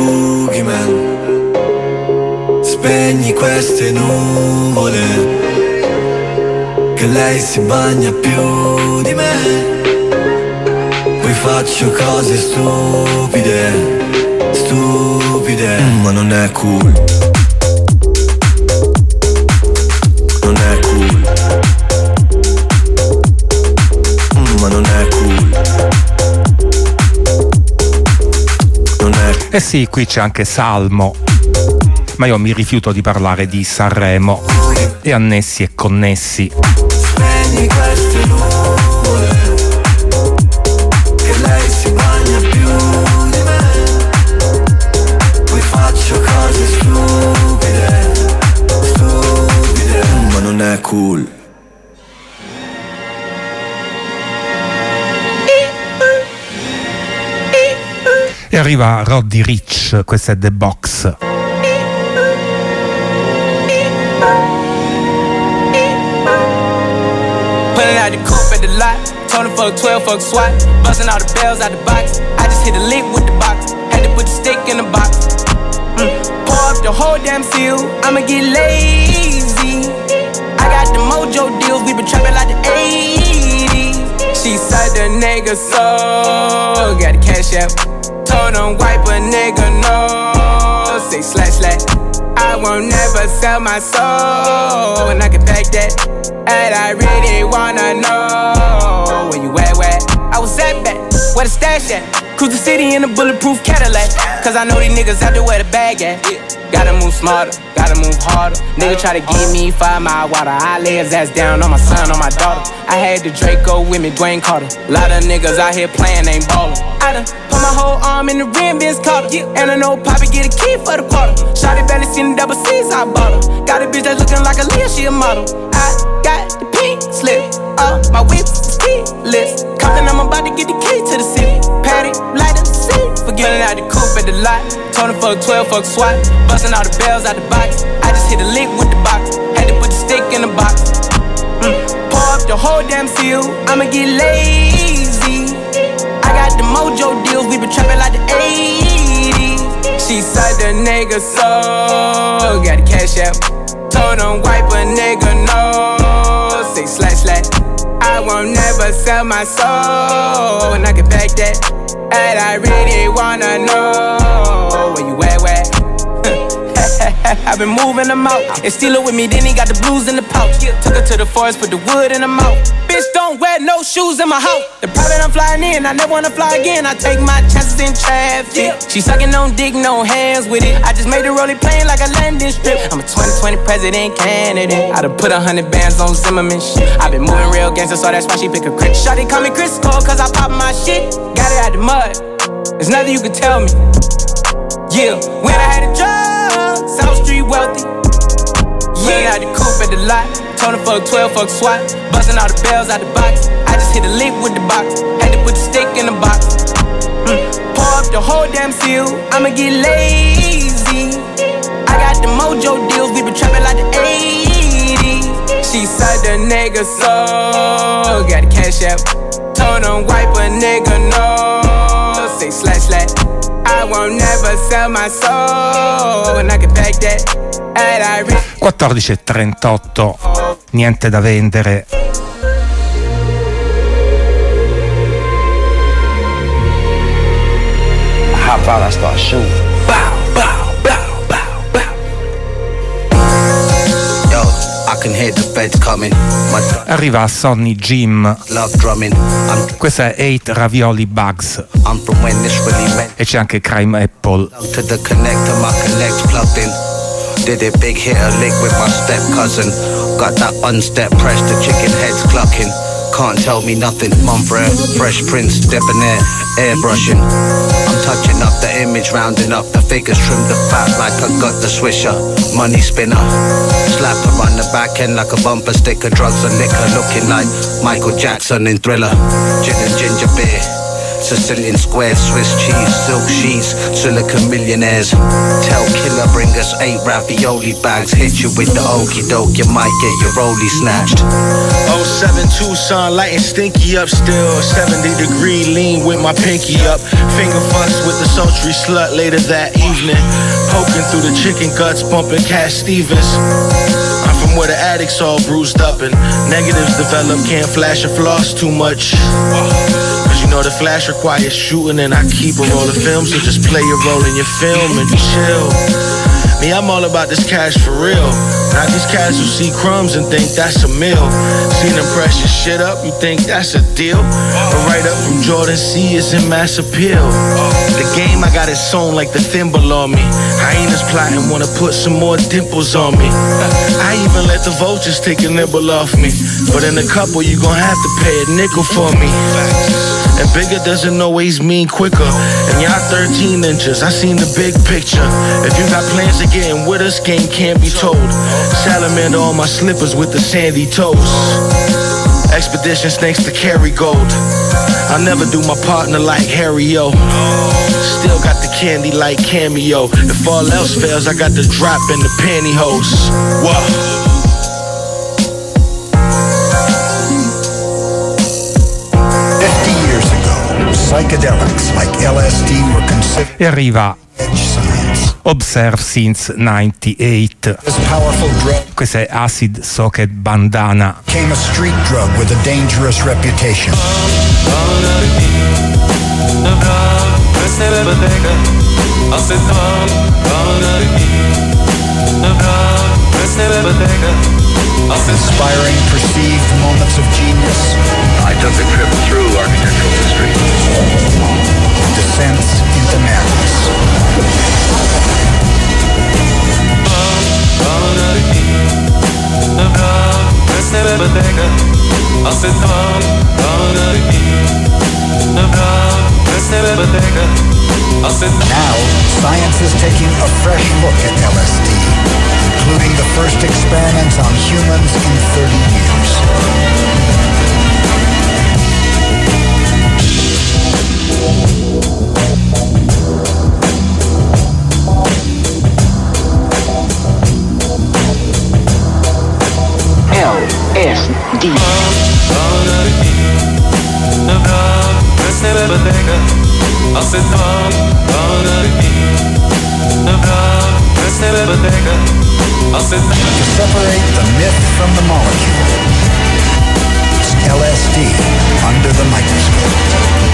Boogeyman, spegni queste nuvole, che lei si bagna più di me. faccio cose stupide, stupide, ma non è cool. Non è cool. Ma non è cool. Non è. Eh sì, qui c'è anche Salmo, ma io mi rifiuto di parlare di Sanremo e annessi e connessi. Spegni queste nuvole, che lei si bagna più di me. Poi faccio cose stupide, stupide, ma non è cool. E arriva Roddy Ricch, questa è The Box. Pulling out the coupe at the lot, Tony fuck 12, fuck SWAT, busting all the bells out the box. I just hit a lick with the box, had to put the stick in the box. Pour up the whole damn seal, I'ma get lazy. I got the mojo deals, we been trapping like the 80s. She said the nigga so, got the cash out. Told him wipe a nigga no, say slash slash. I won't never sell my soul, and I can back that. And I really wanna know where you at, where? I was at back, where the stash at? Cruise the city in a bulletproof Cadillac. Cause I know these niggas out there where the bag at. Gotta move smarter, gotta move harder. Nigga try to give me 5 Mile water. I lay his ass down on my son, on my daughter. I had the Draco with me, Dwayne Carter. Lot of niggas out here playing, ain't ballin'. I done put my whole arm in the rim, Vince Carter. And I know Poppy get a key for the quarter. Shawty barely seen the double C's, I bought her. Got a bitch that's looking like a Leah, she a model. I got the pink slip, my whip is keyless. Compton, I'm about to get the key to the city. Patty, light up the city. Forgetting out the coupe at the lot. Tony fuck 12, fuck SWAT. Busting all the bells out the box. I just hit a lick with the box. Had to put the stick in the box. Pour up the whole damn seal, I'ma get lazy. I got the mojo deals, we been trapping like the 80s. She said the nigga so, got the cash out. Told him wipe a nigga no, say slash slash. I won't never sell my soul, and I can back that. And I really wanna know where you at, where? I've been moving them out, and steal it with me, then he got the blues in the pouch. Took her to the forest, put the wood in the mouth. Bitch, don't wear no shoes in my house. The private I'm flying in, I never wanna fly again. I take my chances in traffic. She sucking on dick, no hands with it. I just made the rolling plane like a landing strip. I'm a 2020 president candidate. I done put 100 bands on Zimmerman shit. I been moving real gangster, so that's why she pick a crit. Shawty call me Chris Cole, cause I pop my shit. Got it out the mud, there's nothing you can tell me. Yeah, when I had a job, South Street wealthy. Yeah, out the coupe at the lot. Tony fuck 12, fuck SWAT. Busting all the bells out the box. I just hit a lick with the box. Had to put the stick in the box. Pour up the whole damn seal, I'ma get lazy. I got the mojo deals, we been trapping like the 80s. She said the nigga so, got the cash out. Told him wipe a nigga no, say slash slash. I won't never sell my soul, and I can back that. 14:38, niente da vendere. How about I start shooting? Bow, bow, bow, bow, bow. Yo, I can hear the feds coming. Arriva Sonny Jim. Love drumming. Questa è 8 Ravioli Bugs. I'm from when this really meant. E c'è anche Crime Apple. To the connector, my connect plugged in. Did it big, hit a lick with my step cousin. Got that unstep press, the chicken heads clucking. Can't tell me nothing, mum fresh prince, debonair, airbrushing. I'm touching up the image, rounding up the figures, trim the fat like I got the swisher. Money spinner, slap her on the back end like a bumper sticker. Drugs and liquor, looking like Michael Jackson in Thriller. Gin and ginger beer, Sicilian squares, Swiss cheese, silk sheets, silicon millionaires. Tell killer bring us 8 ravioli bags. Hit you with the okie doke, you might get your rollie snatched. 07 Tucson, light and stinky up still. 70-degree lean with my pinky up. Finger fucks with the sultry slut later that evening. Poking through the chicken guts, bumping Cat Stevens. I'm from where the addicts all bruised up and negatives develop. Can't flash or floss too much. Cause you know the flash requires shooting and I keep a roll of film. So just play your role in your film and chill. Me, I'm all about this cash for real. Not these cats who see crumbs and think that's a meal. Seen them press your shit up, you think that's a deal? But right up from Jordan C is in mass appeal. The game, I got it sewn like the thimble on me. Hyenas plotting, wanna put some more dimples on me. I even let the vultures take a nibble off me. But in a couple, you gon' have to pay a nickel for me. And bigger doesn't always mean quicker. And y'all 13 inches, I seen the big picture. If you got plans to get in with us, game can't be told. Salamander on my slippers with the sandy toes. Expedition snakes to carry gold. I never do my partner like Harry-O. Still got the candy like Cameo. If all else fails, I got the drop in the pantyhose. Whoa. 50 years ago, psychedelics like LSD were considered. E arriva Observe Since 98. Questo è Acid Socket Bandana. Became a street drug with a dangerous reputation. Inspiring perceived moments of genius. I took a trip through architectural history. Descents into madness. Now, science is taking a fresh look at LSD, including the first experiments on humans in 30 years. LSD. To separate the myth from the molecule, it's LSD under the microscope.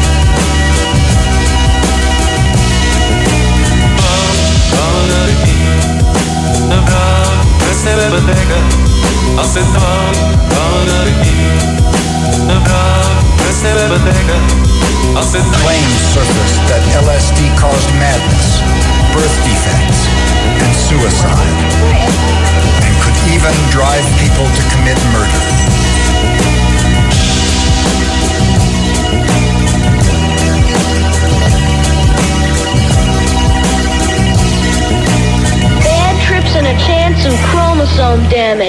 Claims surfaced that LSD caused madness, birth defects, and suicide, and could even drive people to commit murder. Bad trips and a chance of chromosome damage.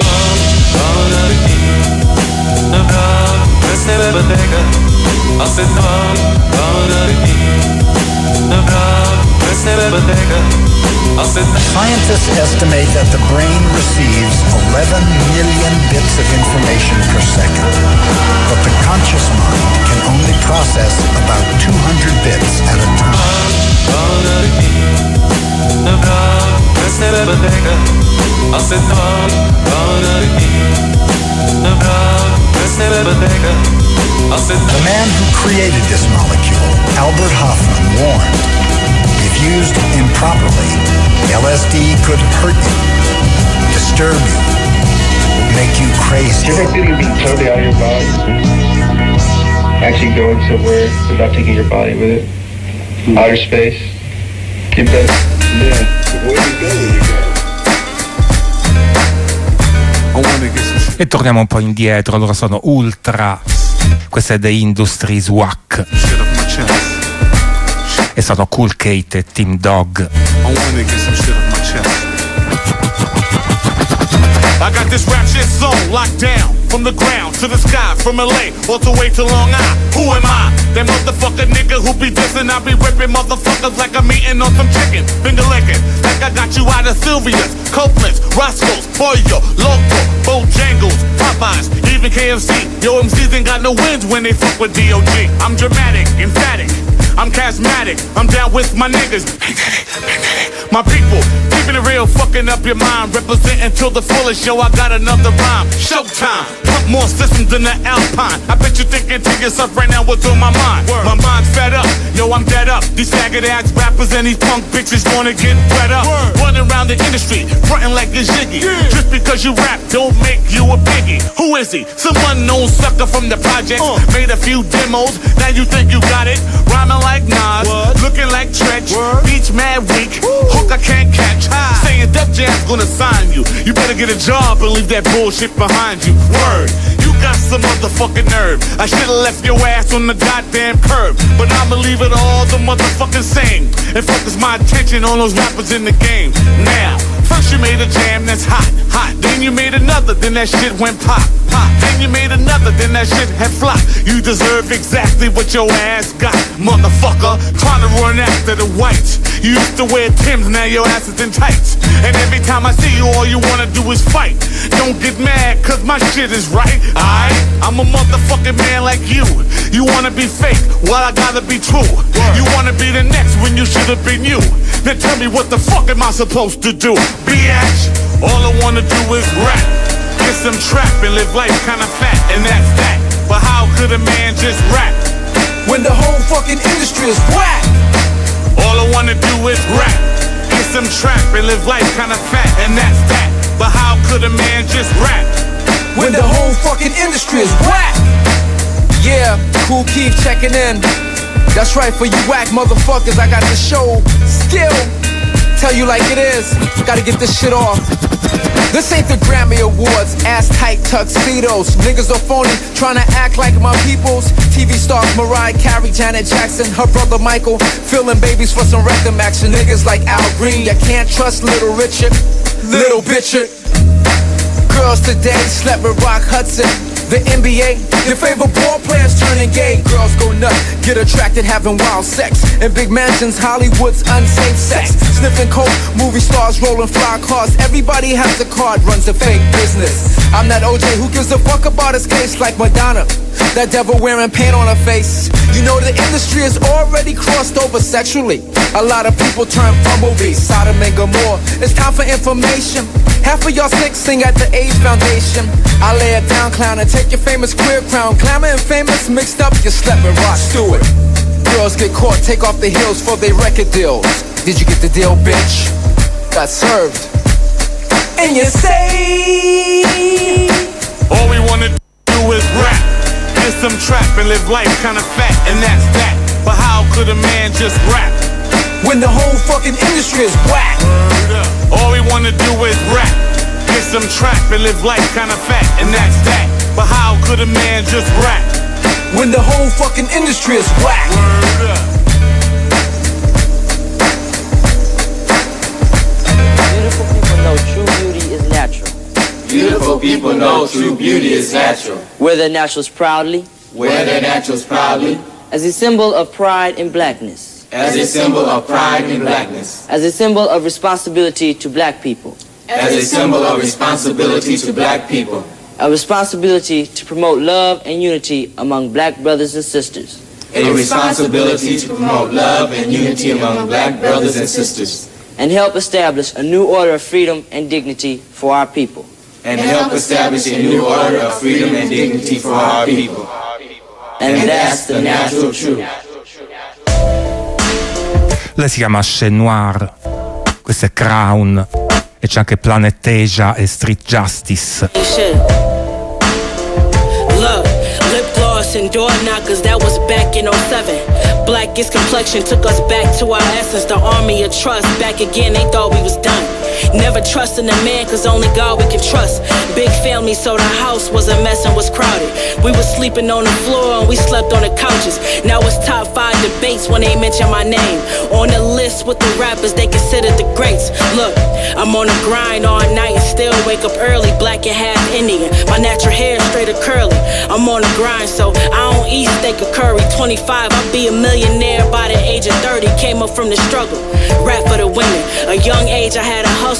Scientists estimate that the brain receives 11 million bits of information per second, but the conscious mind can only process about 200 bits at a time. The man who created this molecule, Albert Hoffman, warned, if used improperly, LSD could hurt you, disturb you, make you crazy. Do you ever feel you're being totally out of your body? Actually going somewhere without taking your body with it? Outer space? You better. Yeah. Where you go when you go? E torniamo un po' indietro, loro sono Ultra, questa è The Industries WAC e sono Cool Kate e Team Dog. I got this rap shit zone locked down. From the ground to the sky, from LA all the way to Long Island. Who am I? That motherfucker nigga who be dissing. I be ripping motherfuckers like I'm eating on some chicken. Finger licking, like I got you out of Sylvia's, Copeland's, Roscoe's, Pollo, Loco, Bojangles, Popeyes, even KFC. Yo, MCs ain't got no wins when they fuck with D.O.G. I'm dramatic, emphatic. I'm charismatic, I'm down with my niggas. My people, keeping it real, fucking up your mind. Representing till the fullest, yo, I got another rhyme. Showtime, pump more systems than the Alpine. I bet you thinking to yourself right now what's on my mind. My mind's fed up, yo, I'm dead up. These faggot ass rappers and these punk bitches wanna get wet up. Running around the industry, frontin' like a jiggy. Just because you rap, don't make you a piggy. Who is he? Some unknown sucker from the projects. Made a few demos, now you think you got it. Rhyming like Nas, looking like Tretch. Beach mad weak, hook I can't catch. Saying Def Jam's gonna sign you. You better get a job and leave that bullshit behind you. Word, you got some motherfucking nerve. I should've left your ass on the goddamn curb, but I'ma leave it all the motherfucking same and focus my attention on those rappers in the game. Now, first you made a jam that's hot, hot. Then you made another, then that shit went pop, pop. Then you made another, then that shit had flopped. You deserve exactly what your ass got, motherfucker. Trying to run after the whites. You used to wear Timbs, now your ass is in tights. And every time I see you, all you wanna do is fight. Don't get mad, cause my shit is right, aight? I'm a motherfucking man like you. You wanna be fake, well I gotta be true. You wanna be the next when you should've been you. Then tell me what the fuck am I supposed to do? Bitch, all I wanna do is rap. Get some trap and live life kinda fat, and that's that. But how could a man just rap when the whole fucking industry is whack? All I wanna do is rap. Get some trap and live life kinda fat, and that's that. But how could a man just rap when the whole fucking industry is whack? Yeah, Kool Keith checking in. That's right, for you whack motherfuckers, I got the show still. Tell you like it is, gotta get this shit off. This ain't the Grammy Awards, ass tight tuxedos. Niggas are phony, tryna act like my peoples. TV stars Mariah Carey, Janet Jackson, her brother Michael, filling babies for some rectum action. Niggas like Al Green, you can't trust Little Richard, Little Bitchard. Girls today slept with Rock Hudson. The NBA, your favorite ball players turning gay. Girls go nuts, get attracted, having wild sex. In big mansions, Hollywood's unsafe sex. Sniffing coke, movie stars rolling fly cars. Everybody has a card, runs a fake business. I'm that OJ who gives a fuck about his case, like Madonna. That devil wearing paint on her face. You know the industry is already crossed over sexually. A lot of people turn bumblebees, Sodom and Gomorrah. It's time for information. Half of y'all sick sing at the AIDS Foundation. I lay it down, clown, and take your famous queer crown. Glamour and famous mixed up, you slept with Rod Stewart. Girls get caught, take off their heels for their record deals. Did you get the deal, bitch? Got served. And you say all we wanna do is rap. Get some trap and live life kinda fat, and that's that. But how could a man just rap when the whole fucking industry is whack? All we wanna do is rap. Get some trap and live life kinda fat, and that's that. But how could a man just rap when the whole fucking industry is whack? Beautiful people know true beauty is natural. Beautiful people know true beauty is natural. Wear their naturals proudly. Wear their naturals proudly. As a symbol of pride and blackness. As a symbol of pride and blackness. As a symbol of responsibility to black people. As a symbol of responsibility to black people. A responsibility to promote love and unity among black brothers and sisters. A responsibility to promote love and unity among black brothers and sisters. And help establish a new order of freedom and dignity for our people. And help establish a new order of freedom and dignity for our people. And that's the natural truth. Lei si chiama Chez Noir, questo è Crown, e c'è anche Planet Asia e Street Justice. Look, lip gloss and door knockers, that was back in 07. Blackest complexion took us back to our essence. The army of trust, back again, they thought we was done. Never trusting a man, cause only God we can trust. Big family, so the house was a mess and was crowded. We was sleeping on the floor and we slept on the couches. Now it's top 5 debates when they mention my name. On the list with the rappers, they consider the greats. Look, I'm on the grind all night and still wake up early. Black and half Indian, my natural hair straight or curly. I'm on the grind, so I don't eat steak or curry. 25, I'll be a millionaire by the age of 30. Came up from the struggle, rap for the women. A young age, I had a hustle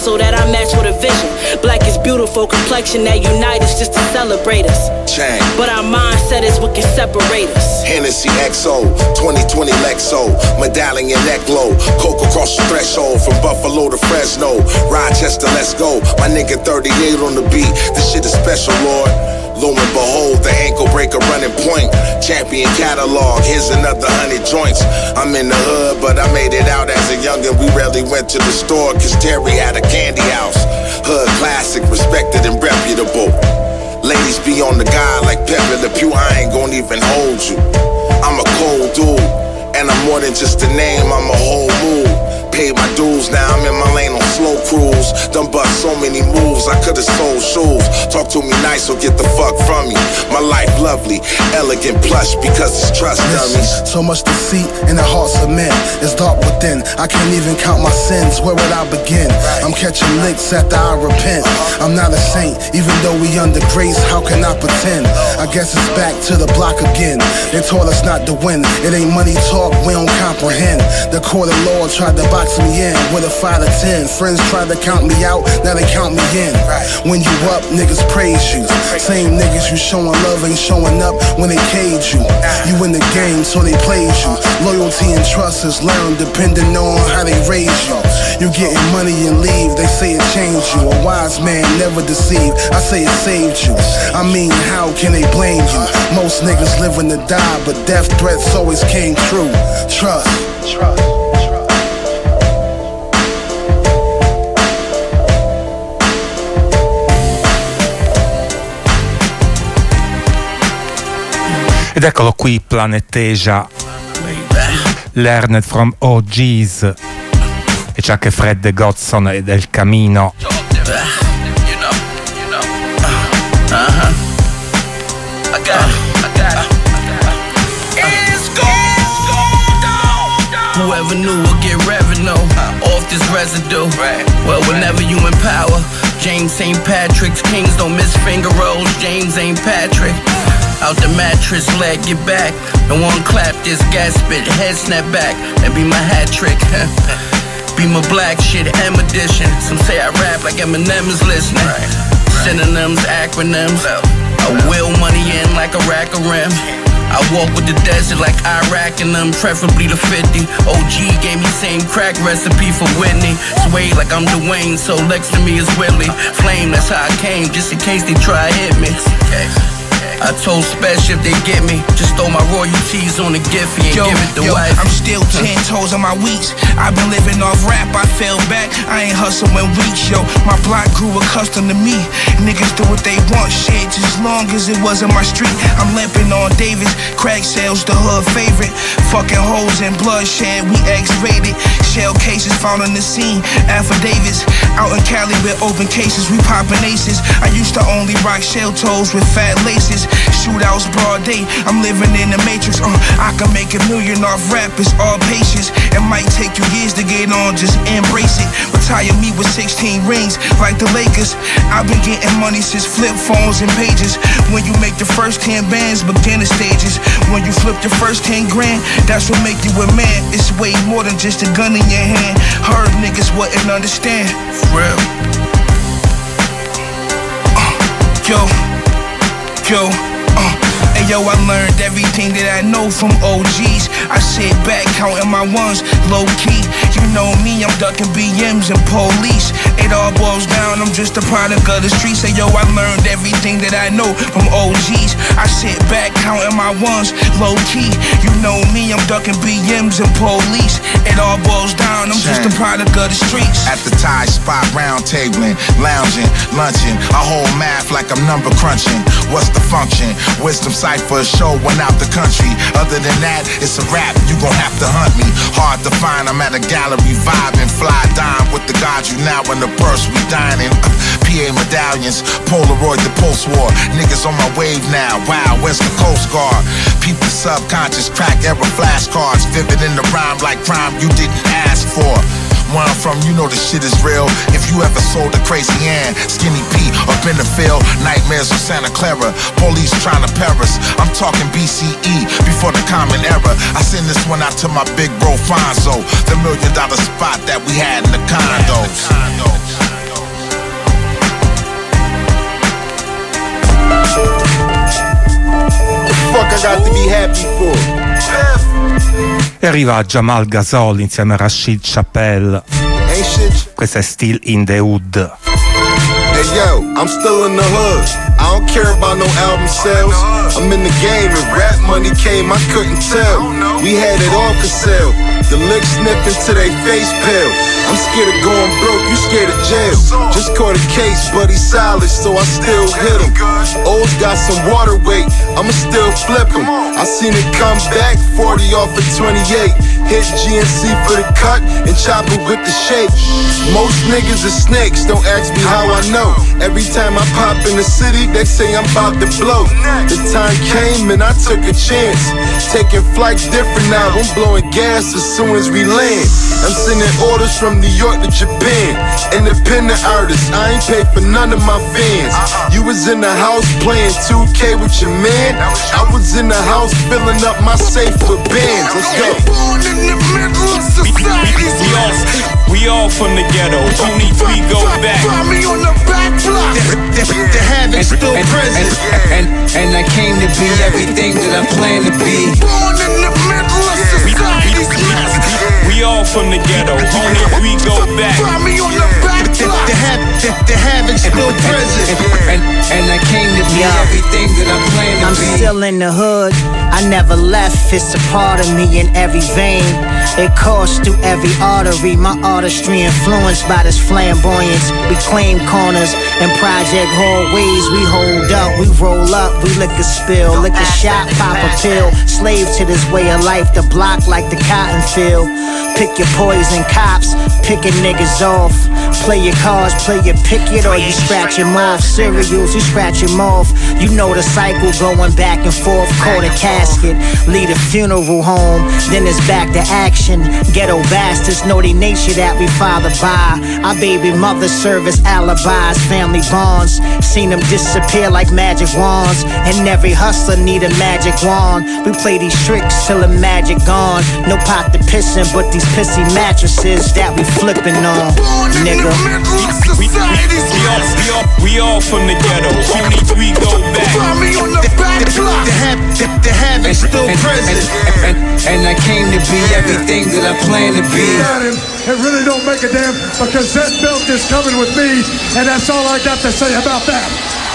so that I match with a vision. Black is beautiful, complexion that unite us just to celebrate us. Chain. But our mindset is what can separate us. Hennessy XO, 2020 Lexo, medallion neck low, coke across the threshold from Buffalo to Fresno, Rochester, let's go. My nigga 38 on the beat, this shit is special, Lord. Lo and behold, the ankle breaker running point. Champion catalog, here's another 100 joints. I'm in the hood, but I made it out as a youngin'. We rarely went to the store, cause Terry had a candy house. Hood classic, respected and reputable. Ladies be on the guy like Pepe Le Pew, I ain't gon' even hold you. I'm a cold dude, and I'm more than just a name, I'm a whole mood. Paid my dues, now I'm in my lane on slow cruise. Done bust so many moves, I could've sold shoes. Talk to me nice or get the fuck from me. My life lovely, elegant, plush, because it's trust dummies. So much deceit in the hearts of men. It's dark within, I can't even count my sins. Where would I begin? I'm catching licks after I repent. I'm not a saint, even though we under grace, how can I pretend? I guess it's back to the block again. They told us not to win, it ain't money talk, we don't comprehend. The court of law tried to box me in with a 5 to 10. Friends tried to count me out, now they count me in. When you up, niggas praise you. Same niggas you showing love ain't showing up when they cage you. You in the game, so they played you. Loyalty and trust is learned depending on how they raise you. You getting money and leave, they say it changed you. A wise man never deceived, I say it saved you. I mean, how can they blame you? Most niggas living to die, but death threats always came true. Trust. Ed eccolo qui, Planet Asia, Learned from OGs, e c'è anche Fred Godson e Del Camino. Whoever knew will get revenue off this residue. Well, whenever you in power, James St. Patrick's kings don't miss finger rolls. James ain't Patrick. Out the mattress, leg get back. No one clap this gas spit, head snap back. That be my hat trick. Be my black shit, M edition. Some say I rap like Eminem is listening. Synonyms, acronyms. I will money in like a rack of rim. I walk with the desert like Iraq and them, preferably the 50. OG gave me same crack recipe for Whitney. Sway like I'm Dwayne, so next to me is Willie. Flame, that's how I came, just in case they try to hit me. I told Special if they get me, just throw my royalties on the gift and give it the wife. I'm still 10 toes on my weeks. I've been living off rap, I fell back. I ain't hustling weeks, yo. My block grew accustomed to me. Niggas do what they want, shit, just as long as it wasn't my street. I'm limping on Davis, crack sales, the hood favorite. Fucking hoes and bloodshed, we X-rated. Shell cases found on the scene, affidavits. Out in Cali with open cases, we poppin' aces. I used to only rock shell toes with fat laces. Shootouts broad day, I'm living in the matrix. I can make $1 million off rap, it's all patience. It might take you years to get on, just embrace it. Retire me with 16 rings, like the Lakers. I've been getting money since flip phones and pages. When you make the first 10 bands, beginner stages. When you flip the first 10 grand, that's what make you a man. It's way more than just a gun in your hand. Heard niggas wouldn't understand. For real. Yo, I learned everything that I know from OGs. I sit back counting my ones, low key. You know me, I'm ducking BMs and police. It all boils down, I'm just a product of the streets. Yo, I learned everything that I know from OGs. I sit back counting my ones, low key. You know me, I'm ducking BMs and police. It all boils down, I'm just a product of the streets. At the Thai spot, round tabling, lounging, lunching. I hold math like I'm number crunching. What's the function? Wisdom sight for a show went out the country. Other than that, it's a rap, you gon' have to hunt me. Hard to find, I'm at a gallery vibing. Fly dime with the gods, you now in the purse, we dining. PA medallions, Polaroid the post-war. Niggas on my wave now, wow, where's the Coast Guard? Peep the subconscious, crack era flashcards. Vivid in the rhyme like crime you didn't ask for. Where I'm from, you know the shit is real. If you ever sold a Crazy Ann, Skinny P up in the field, nightmares of Santa Clara, police trying to Paris. I'm talking BCE, before the common era. I send this one out to my big bro Fonzo, the $1 million spot that we had in the condos. I got to be happy for? E arriva Jamal Ghazal insieme a Rashid Chappelle. Questa è Still in the Hood. Hey yo, I'm still in the hood. I don't care about no album sales. I'm in the game. If rap money came, I couldn't tell. We had it all for sale. The lick sniffing to they face pale. I'm scared of going broke, you scared of jail. Just caught a case, but he's solid, so I still hit him. O's got some water weight, I'ma still flip him. I seen it come back, 40 off of 28. Hit GNC for the cut and chop it with the shake. Most niggas are snakes, don't ask me how I know. Every time I pop in the city, they say I'm about to blow. The time came and I took a chance. Taking flights different now, I'm blowing gas as soon as we land. I'm sending orders from New York to Japan. Independent artists, I ain't paid for none of my fans. You was in the house playing 2K with your man. I was in the house filling up my safe with bands. Let's go. Born in the middle of society's we all from the ghetto. Only we go back. Find me on the back block. The habit's still present. And I came to be everything that I plan to be. Born in the middle of society's we all from the ghetto. Only we go back. Find me on the back block. The habit's still present. And I came to be everything that I plan to be. I'm still in the hood. I never left. It's a part of me in every vein. It coursed through every artery. My artistry influenced by this flamboyance. We claim corners and project hallways. We hold up, we roll up, we lick a spill, lick a shot, pop a pill. Slave to this way of life, the block like the cotton field. Pick your poison, cops, picking niggas off. Play your cards, play your picket, or you scratch them off. Cereals, you scratch them off. You know the cycle going back and forth. Call the casket, lead a funeral home, then it's back to action. Ghetto bastards know the nature that we father by. Our baby mother service alibis, family bonds. Seen them disappear like magic wands. And every hustler need a magic wand. We play these tricks till the magic gone. No pot to pissin', but these pissy mattresses that we flipping on, nigga. We all from the ghetto. Only we go back. Find me on the back block. The habit's still present. And I came to be everything that I plan to be. It really don't make a damn, because that belt is coming with me, and that's all I got to say about that.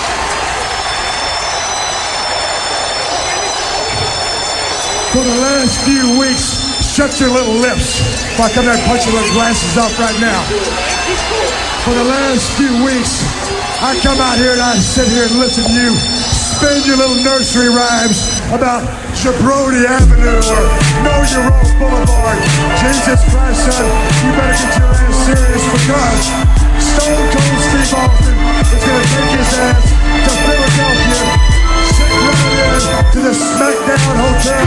For the last few weeks, shut your little lips before I come there and punch your little glasses off right now. For the last few weeks, I come out here and I sit here and listen to you spin your little nursery rhymes about Jabroni Avenue or Know Your Own Boulevard. Jesus Christ, son, you better get your ass serious, because Stone Cold Steve Austin is going to take his ass to Philadelphia, sit right in to the SmackDown Hotel.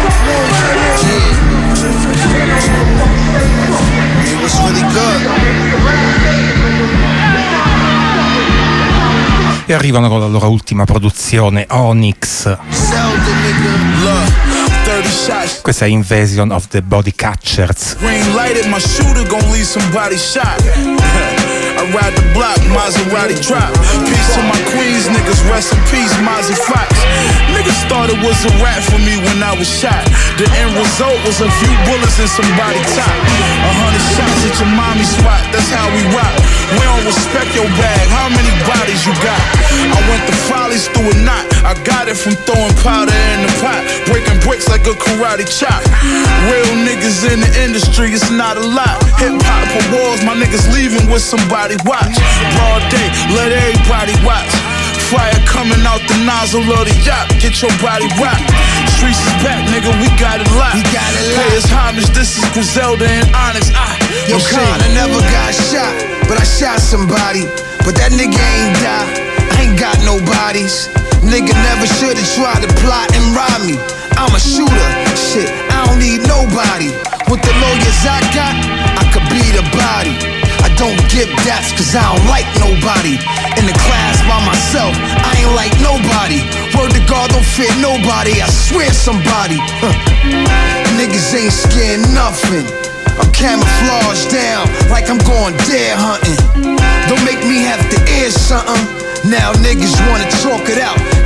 It was really good. E arrivano con la loro ultima produzione, Onyx. Questa è Invasion of the Body Catchers. Green lighted, my shooter gon' leave somebody shot. I ride the block, Maserati drop. Peace to my queens, niggas, rest in peace, Mozzie Fox. Niggas thought it was a rap for me when I was shot. The end result was a few bullets in somebody's top. 100 shots at your mommy spot, that's how we rock. We don't respect your bag, how many bodies you got? I went to Follies through a knot. I got it from throwing powder in the pot, breaking bricks like a karate chop. Real niggas in the industry, it's not a lot. Hip hop for walls, my niggas leaving with somebody watch. Broad day, let everybody watch. Fire coming out the nozzle of the yacht, get your body rocked. Streets is back, nigga, we got it locked. We got it locked. Pay his homage, this is Griselda and Onyx. Yo, Khan, I never got shot, but I shot somebody. But that nigga ain't die, I ain't got no bodies. Nigga never should've tried to plot and rob me. I'm a shooter, shit, I don't need nobody. With the lawyers I got, I could be the body. I don't give dats cause I don't like nobody. In the class by myself, I ain't like nobody. Word to God, don't fear nobody, I swear somebody. Niggas ain't scared nothing. I'm camouflaged down like I'm going deer hunting. Don't make me have to air something. Now niggas wanna talk it out.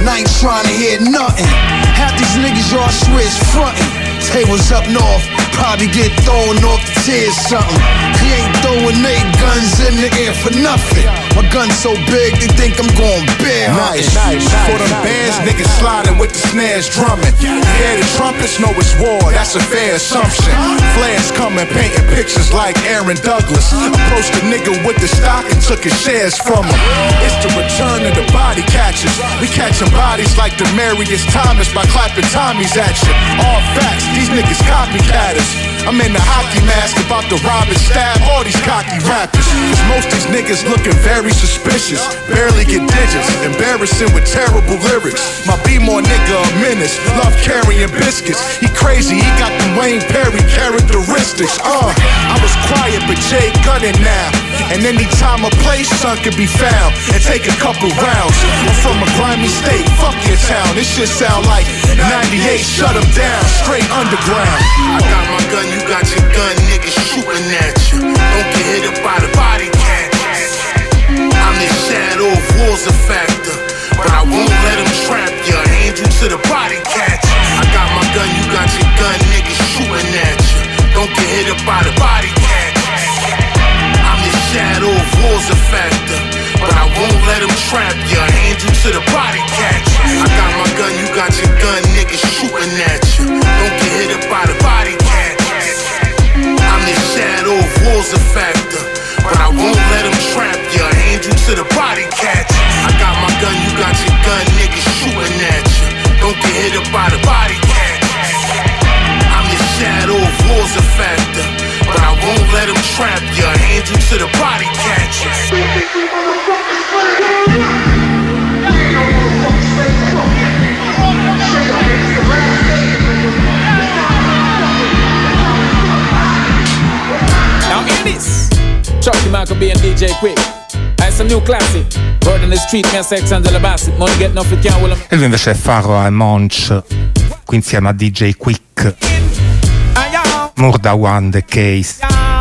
and I ain't trying to hear nothing. Half these niggas y'all swear is frontin'. Tables up north, probably get thrown off the tier something. He ain't throwing they guns in the air for nothing. My gun's so big, they think I'm gon' bear. Nice. For them bands, niggas sliding with the snares drumming. You hear the trumpets, know it's war, that's a fair assumption. Flares coming, painting pictures like Aaron Douglas. Approached the nigga with the stock and took his shares from him. It's the return of the body catchers. We catching bodies like Demarius Thomas by clapping Tommies at you. All facts, these niggas copycatters. I'm in the hockey mask about to rob and stab all these cocky rappers. Cause most these niggas looking very suspicious. Barely get digits, embarrassing with terrible lyrics. My B-more nigga a menace, love carrying biscuits. He crazy, he got the Wayne Perry characteristics. I was quiet but Jay gunning now. And anytime a place son can be found and take a couple rounds. I'm from a grimy state, fuck your town. This shit sound like 98, shut them down, straight underground. I got my gun, you got your gun, niggas shooting at you. Don't get hit up by the body catchers. I'm the shadow of war's a factor, but I won't let them trap you, hand you to the body catcher. I got my gun, you got your gun, niggas shooting at you. Don't get hit up by the body catchers. I'm the shadow of war's a factor, but I won't let them trap you, hand you to the body catcher. I got my gun, you got your gun, niggas shooting at you. Don't get hit up by the body catchers. I'm the shadow of war's a factor, but I won't let them trap you, hand you to the body catcher. I got my gun, you got your gun, niggas shooting at you. Don't get hit up by the body catchers. I'm the shadow of war's a factor, but I won't let them trap you, hand you to the body catchers. Now hear this. Chucky Michael B and DJ Quick. It's a new classic. Word on the street, me and Sex Angela Bassett. Money get nothing, can't will them. E lui invece è Faro e Monch, qui insieme a DJ Quick. Murda One, The Case.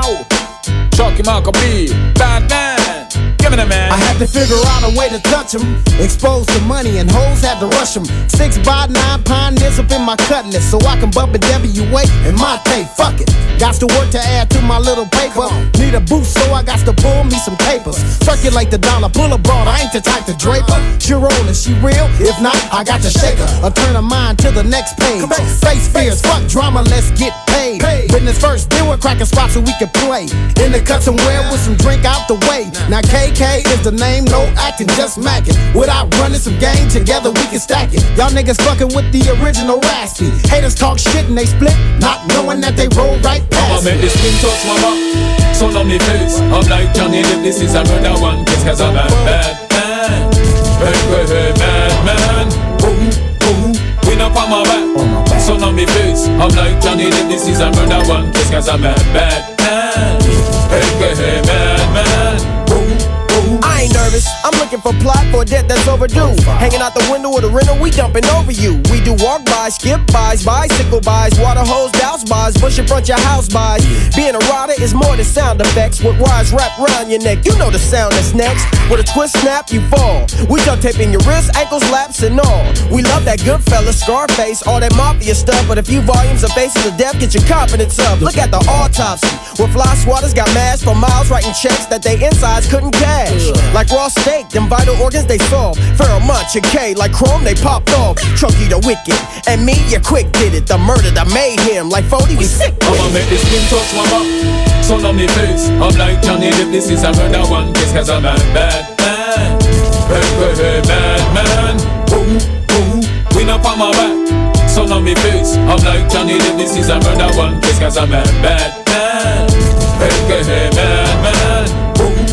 Chucky Michael B, bad man. Give me the man. I had to figure out a way to touch him. Exposed to money and hoes had to rush him. 6x9 pioneers up in my cutlass, so I can bump a WA in my tape. Fuck it. Got to work to add to my little paper. Need a boost, so I got to pull me some papers. Circulate the dollar, pull abroad. I ain't the type to drape her. She rollin', she real? If not, I got to shake her. Or turn her mind to the next page. Face fears, fuck drama, let's get paid. Business first, deal with cracking spots so we can play. In the cut somewhere with some drink out the way. Now KK is the name, no acting, just macking. Without running some game together, we can stack it. Y'all niggas fucking with the original Raspy. Haters talk shit and they split, not knowing that they roll right past. I'ma make this skin touch my back, sun on me face. I'm like Johnny Depp, this is a murder one case, cause I'm a bad man. Hey, bad man. Ooh, win up on my back, sun on me face. I'm like Johnny Depp, this is a murder one case, cause I'm a bad man. Hey, bad man. I ain't nervous, I'm looking for plot for a debt that's overdue. Hanging out the window of the rental, we dumping over you. We do walk by, skip bys, bicycle buys, water hose, douse buys, bush in front your house buys. Being a rider is more than sound effects. With wires wrapped round your neck, you know the sound that's next. With a twist snap, you fall. We duct taping your wrists, ankles, laps, and all. We love that good fella, Scarface, all that mafia stuff. But a few volumes of Faces of Death get your confidence up. Look at the autopsy, where fly swatters got mashed for miles writing checks that they insides couldn't cash. Like raw steak, them vital organs they solve. Pharaoh Munch and K, like chrome they popped off. Trucky the wicked, and me, you quick did it. The murder that made him, like 40 we sick. I'ma make this skin touch my back, sun on me face. I'm like Johnny Depp, this is a murder one case, cause I'm a bad man. Hey, bad man. Ooh, win up on my back, sun on me face. I'm like Johnny Depp, this is a murder one case, cause I'm a bad man. Hey, bad man.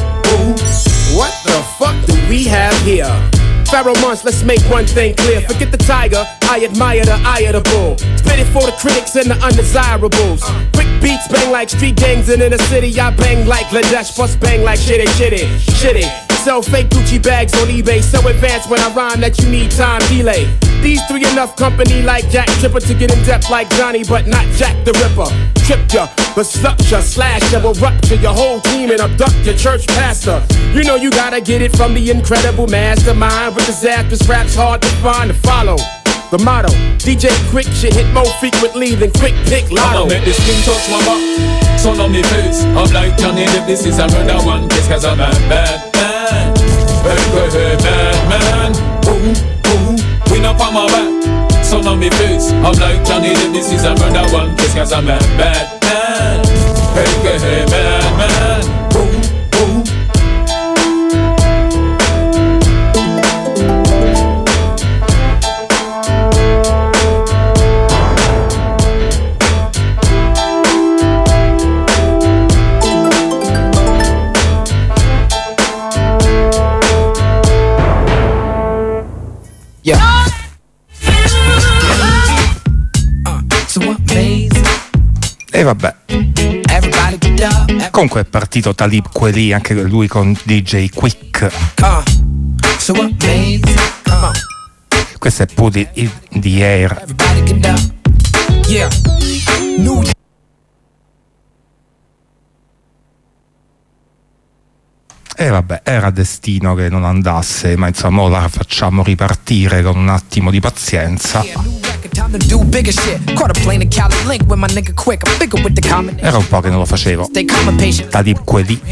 What the fuck do we have here? Pharaoh Munch, let's make one thing clear. Forget the tiger, I admire the eye of the bull. Spit it for the critics and the undesirables. Quick beats bang like street gangs, and in the city I bang like Ladesh, plus bang like shitty. Sell fake Gucci bags on eBay, so advanced when I rhyme that you need time delay. These three enough company like Jack Tripper to get in depth like Johnny, but not Jack the Ripper. Trip ya, but structure, slash ya, will rupture your whole team and abduct your church pastor. You know you gotta get it from the incredible mastermind with disastrous raps hard to find to follow. The motto, DJ Quick shit hit more frequently than Quick Pick Lotto. I'ma make the skin touch my back, sun on me face. I'm like Johnny Depp, this is a murder one case, cause I'm a bad man. Hey, bad man. Ooh, ooh, win up on my back, sun on me face. I'm like Johnny Depp, this is a murder one case, cause I'm a bad man. Hey, bad man. Ooh, ooh. E vabbè. Comunque è partito Talib Kweli, anche lui con DJ Quick. Questo è Put It in the Air. E vabbè, era destino che non andasse, ma insomma la facciamo ripartire con un attimo di pazienza. Era un po' che non lo facevo. Talib Kweli.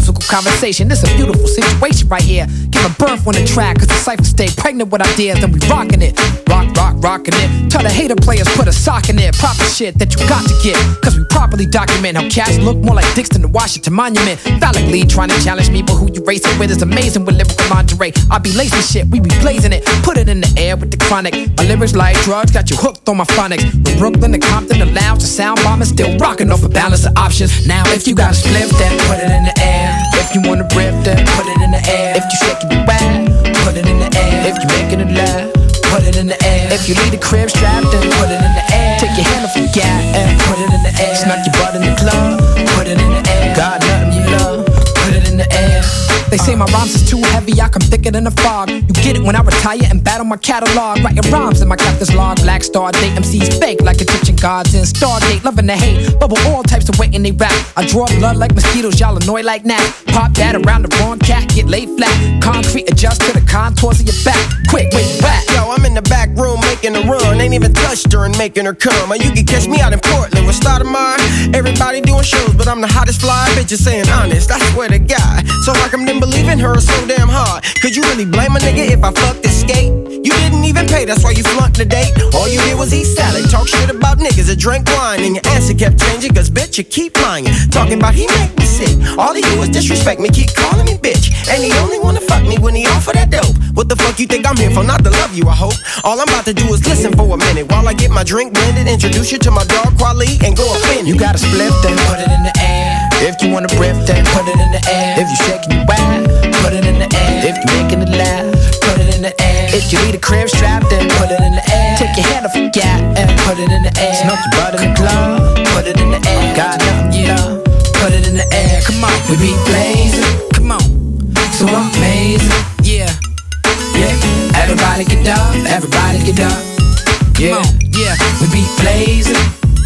Rockin' it. Tell the hater players put a sock in it. Proper shit that you got to get. Cause we properly document how cats look more like dicks than the Washington Monument. Validly trying to challenge me, but who you racing with is amazing with lyrical lingerie. I be lacing shit, we be blazing it. Put it in the air with the chronic. My lyrics like drugs, got you hooked on my phonics. From Brooklyn to Compton, the lounge, the sound bomb is still rocking off a balance of options. Now if you got a split, then put it in the air. If you wanna rip, then put it in the air. If you shaking your wag, put it in the air. If you making it laugh, put it in the air. If you leave the crib strapped, then put it in the air. Take your hand off your gas and put it in the air. Snuck your butt in the club, put it in the air. Got nothing you love, put it in the air. They say my rhymes is too heavy, I come thicker than a fog. You get it when I retire and battle my catalog. Writing rhymes in my captain's log. Black Star date MCs fake like Egyptian gods in Stargate. Loving the hate, bubble all types of weight in they rap. I draw blood like mosquitoes, y'all annoy like gnats. Pop that around the wrong cat, get laid flat. Concrete adjust to the contours of your back. Quick, wait, back. Yo, I'm in the back room making a run. Ain't even touched her and making her come. Or you can catch me out in Portland with Stoudemire. Everybody doing shows, but I'm the hottest fly. Bitches saying honest, I swear to God. So how come them believing her so damn hard? Could you really blame a nigga if I fucked this skate? You didn't even pay, that's why you flunked the date. All you did was eat salad, talk shit about niggas that drank wine. And your answer kept changing, cause bitch, you keep lying. Talking about he make me sick. All he do is disrespect me, keep calling me bitch. And he only wanna fuck me when he offer that dope. What the fuck you think I'm here for? Not to love you, I hope. All I'm about to do is listen for a minute while I get my drink blended. Introduce you to my dog Quali and go offend you. You gotta split, then put it in the air. If you wanna rip, then put it in the air. If you shaking your wag, put it in the air. If you making it laugh, put it in the air. If you leave the crib strapped, then put it in the air. Take your hand off your gat and put it in the air. Snuck your butt in the club, put it in the air. Got nothing you love, put it in the air. Come on, we be blazing, come on, so amazing, yeah, yeah. Everybody get up, everybody get up, yeah, yeah. We be blazing,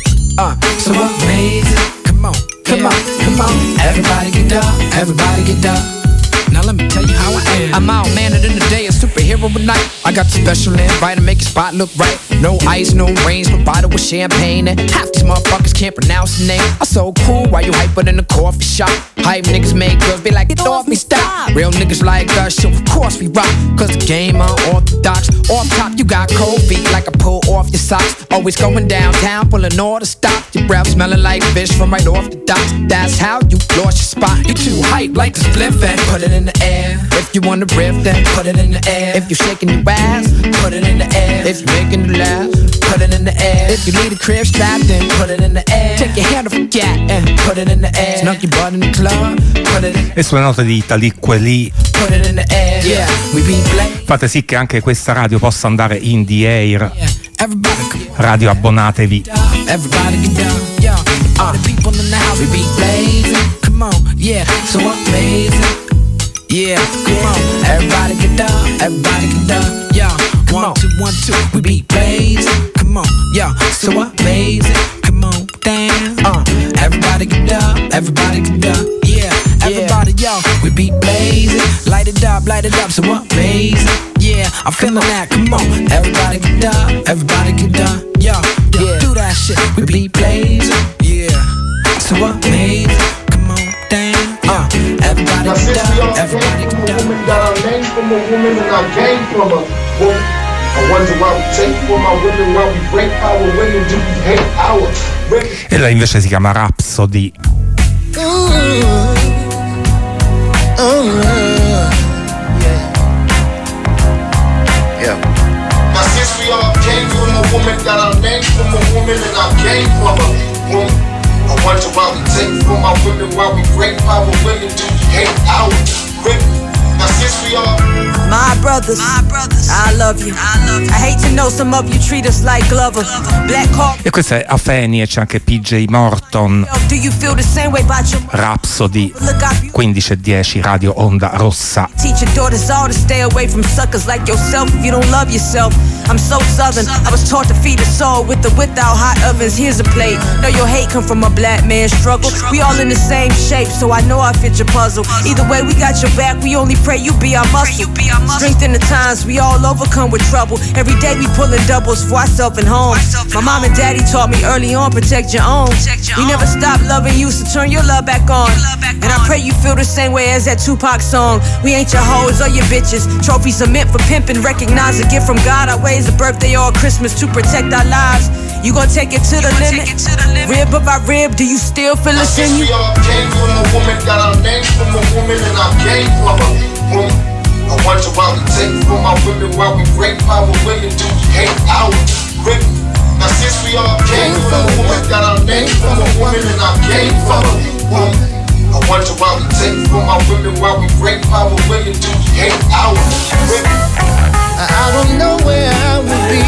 so amazing. Come on, come on, come on. Everybody get up, everybody get up. Now let me tell you how I am. I'm out mannered in the day, a superhero at night. I got the special invite to make your spot look right. No ice, no rains, no bottle with champagne. And half these motherfuckers can't pronounce the name. I'm so cool, why you hyper in the coffee shop? Hype niggas make girls be like, get off me, stop. Real niggas like us, so of course we rock. Cause the game unorthodox. Off top, you got cold feet like I pull off your socks. Always going downtown, pulling all the stops. Your breath smelling like fish from right off the docks. That's how you lost your spot. You too hype like the split and put it in the air. If you wanna rip, then put it in the air. If you shaking your ass, put it in the air. If you making it laugh, put it in the air. If you leave the crib strapped, then put it in the air. Take your hand off your gat and put it in the air. Snuck your butt in the club, put it in. E sulle note di Talib Kweli, put it in the air. Yeah, we be black. Fate sì che anche questa radio possa andare in the air. Everybody, radio, abbonatevi. Everybody get down, yeah. All the people in the house, we be blazing. Come on, yeah, so amazing. Yeah, come on, everybody get down, yeah. Come on, 1, 2, 1, 2, we be blazing. Come on, yo, so amazing. Come on, down. Everybody get up, everybody get up. Yeah, everybody, yo, we be blazing. Light it up, so amazing. Yeah, I'm feeling that. Come on, everybody get up, everybody get up. Yo, do that shit. We be blazing. Yeah, so amazing. Come on, down. Everybody get up, everybody get up. Woman got our name from a woman and our game from a woman. I wonder why we take from our women, why we break our women, do we hate our women? E lei invece si chiama Rhapsody. Now since we all came from a woman, got our name from a woman and our game from a woman. I wonder why we take from our women, why we break our women, do we hate our women? Now since we all My brothers, I love you. I hate to know some of you treat us like Glover. Black Hawk. E questa è Afeni e c'è anche PJ Morton. Do you feel the same way about your Rhapsody 15:10 Radio Onda Rossa. Teach your daughters all to stay away from suckers like yourself if you don't love yourself. I'm so southern, I was taught to feed a soul with or without hot ovens. Here's a plate. Know your hate come from a black man's struggle. We all in the same shape, so I know I fit your puzzle. Either way, we got your back. We only pray you be our muscle. Strength in the times we all overcome with trouble. Every day we pulling doubles for ourselves and home. My mom and daddy taught me early on, protect your own. We never stop loving you, so turn your love back on. And I pray you feel the same way as that Tupac song. We ain't your hoes or your bitches. Trophies are meant for pimping. Recognize a gift from God. Our ways a birthday or Christmas to protect our lives. You gon' take it to the limit. Rib of our rib, do you still feel us in you? We all came from a woman, got our name from a woman and our game from a woman. I wonder why we take from our women, why we break our women, do we hate our women? Now since we all came from a woman, got our name from a woman and our game from a woman. I wonder why we take from our women, why we break our women, do we hate our women? I don't know where I would be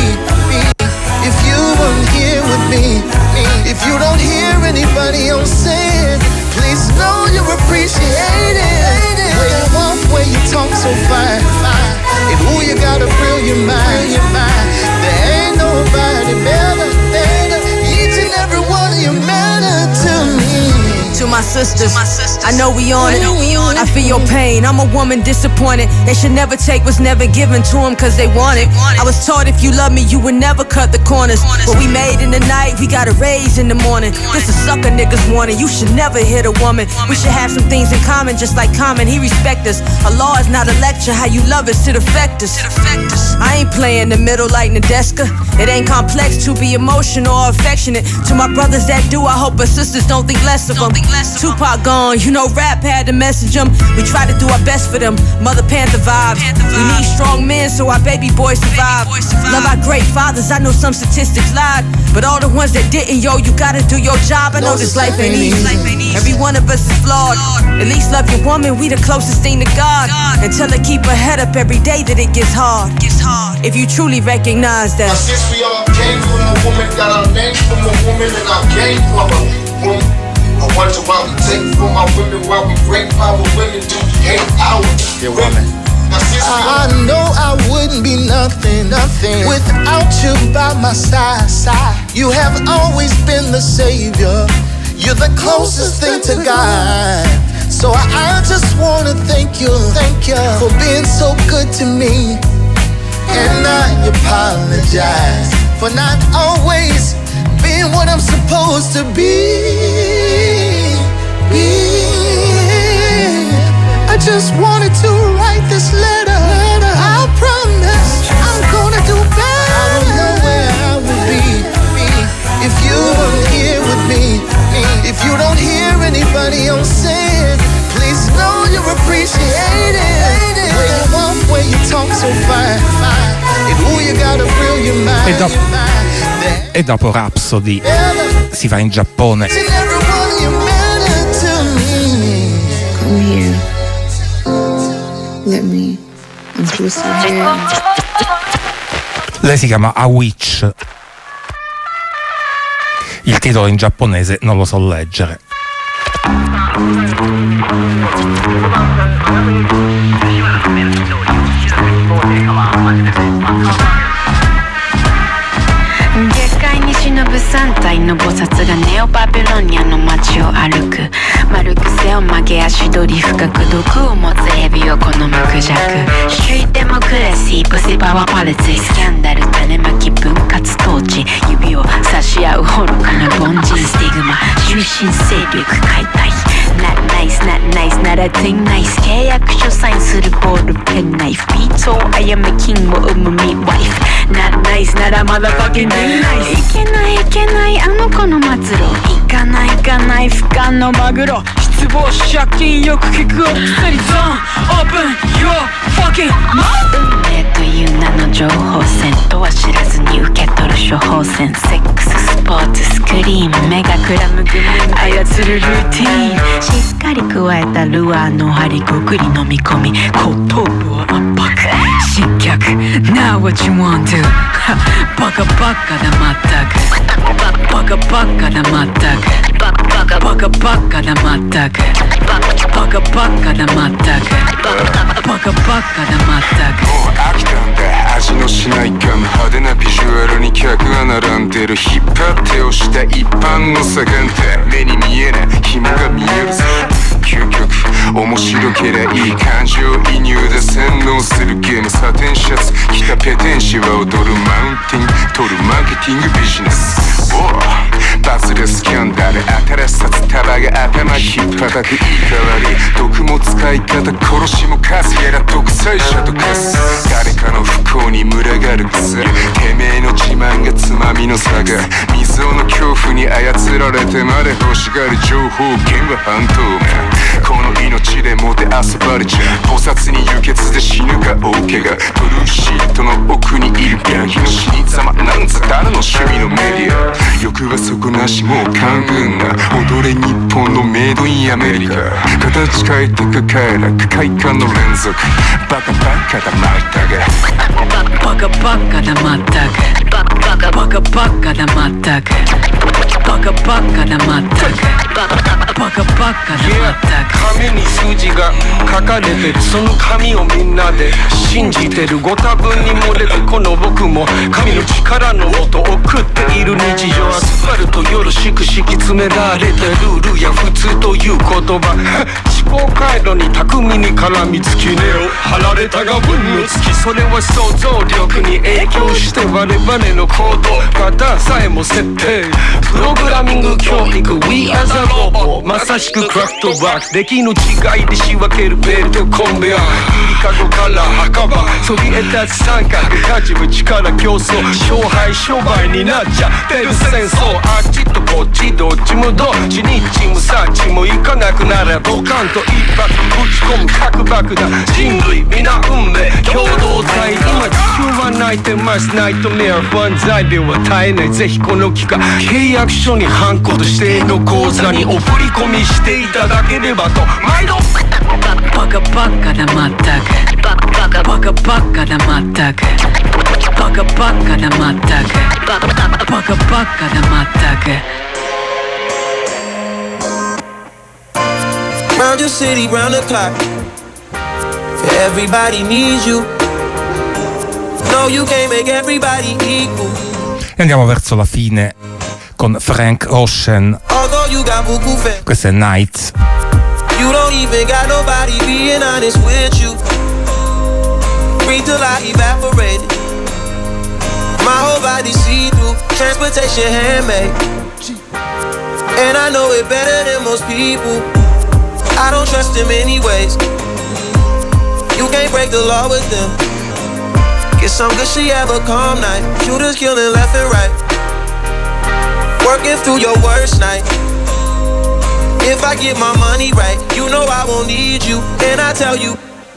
if you weren't here with me. If you don't hear anybody else saying, please know you appreciate it. Where you walk, where you talk so fine, and who you gotta fill your mind. There ain't nobody better. Each and every one of you matter to me. To my sisters, I know we on it. I feel your pain. I'm a woman disappointed. They should never take what's never given to them cause they want it. I was taught if you love me, you would never cut the corners. What we made in the night, we gotta raise in the morning. This is sucker niggas warning. You should never hit a woman. We should have some things in common, just like Common. He respect us. A law is not a lecture. How you love us to affect us. I ain't playing the middle like Nadeska. It ain't complex to be emotional or affectionate. To my brothers that do, I hope our sisters don't think less of them. Tupac gone, you know rap had to message them. We try to do our best for them, Mother Panther vibes. We need strong men so our baby boys survive. Love our great fathers, I know some statistics lied, but all the ones that didn't, yo, you gotta do your job. I know this life ain't easy. Every one of us is flawed. At least love your woman, we the closest thing to God. And tell her keep her head up every day that it gets hard. If you truly recognize that. Now since we all came from a woman, got our name from a woman and our game from a woman. I wonder why we take from our women, why we break our women, do we hate our women? I know I wouldn't be nothing without you by my side. You have always been the savior. You're the closest thing to God. So I just wanna thank you for being so good to me. And I apologize for not always being what I'm supposed to be. I just wanted to write this letter. I promise I'm gonna do better. I don't know where I would be if you weren't here with me. If you don't hear anybody else saying, please know you appreciate it. Where you walk, where you talk so fine, and who you gotta fill your mind. E dopo Rhapsody si va in Giappone. Come here. Let me untwist your hair. Lei si chiama A Witch. Il titolo in giapponese non lo so leggere. 毒を持つ蛇を好むクジャクストリートデモクラシープシパワーパリティスキャンダル種まき分割統治指を差し合う愚かな凡人スティグマ終身勢力解体 Not nice, not nice, not a thing nice 契約書サインするボールペンナイフビート I am a king を生むミッドワイフ Not nice, not a motherfucking thing nice いけないいけないあの子の末路行かない行かない不可のマグロ失望し借金よく聞くお薬ゾーン Open your fucking mouth 運命という名の情報戦とは知らずに受け取る処方箋セックススポーツスクリーン目がくらむグミ操るルーティーンしっかり加えたルアーの針ごくり飲み込み後頭部を圧迫失脚 Now what you want to バカバカだまったくバカバカだまったくバカバカバカだまったくバカバカだまったくバカバカだまったくもう飽きたんだ味のしないガム派手なビジュアルに客が並んでる引っ張って押した一般の左官って目に見えない紐が見えるぜ究極面白けりゃいい感情移入で洗脳するゲームサテンシャツ着たペテンシは踊るマウンティング取るマーケティングビジネスバズるスキャンダル新しさつ束が頭引っ叩くいい代わり毒も使い方殺しも数やら独裁者と化す誰かの不幸に群がる草てめえの自慢がつまみの差が未曾有の恐怖に操られてまで欲しがる情報源は半透明この命でもてあそばれちゃう菩薩に輸血で死ぬか大怪我ブルーシートの奥にいるヤギの死に様なんざ誰の趣味のメディア欲は底なしもう勘弁な踊れ日本のメイドインアメリカ形変えて抱えなく快感の連続バカバカだまったがバカバカだまったくバカバカバカだまったくバカバカだまったくバカバカだまったく紙に数字が書かれてるその紙をみんなで信じてるご多分に漏れてこの僕も神の力のもと送っている日常アスファルトよろしく敷き詰められたルールや普通という言葉思考回路に巧みに絡みつき根を張られたが分のつきそれは想像力に影響して我々の行動パターンさえも設定プログラミング教育 We as a robot まさしくクラフトバック出来の違いで仕分けるベルトコンベヤーゆりかごから墓場そびえ立つ三角立場力競争勝敗商売になっちゃってる戦争あっちとこっちどっちもどっちにチームさっちも行かなくならドカンと一発ぶち込む核爆弾人類皆運命共同体今地球は泣いてますナイトメア不安材料は絶えないぜひこの機会契約書にハンコと指定の口座にお振り込みしていただければと毎度バカバカだまったくバカバカバカだまったくバカバカだまったくバカバカだまったく Round your city, round the clock. Everybody needs you. No, you can't make everybody equal. E andiamo verso la fine con Frank Ocean. Questo è Nights. You don't even got nobody being honest with you. Breathe till I evaporate. My whole body see-through. Transportation handmade. And I know it better than most people. I don't trust them anyways. You can't break the law with them. Get some good shit, have a calm night. Shooters killing left and right. Working through your worst night. If I get my money right, you know I won't need you. And I tell you,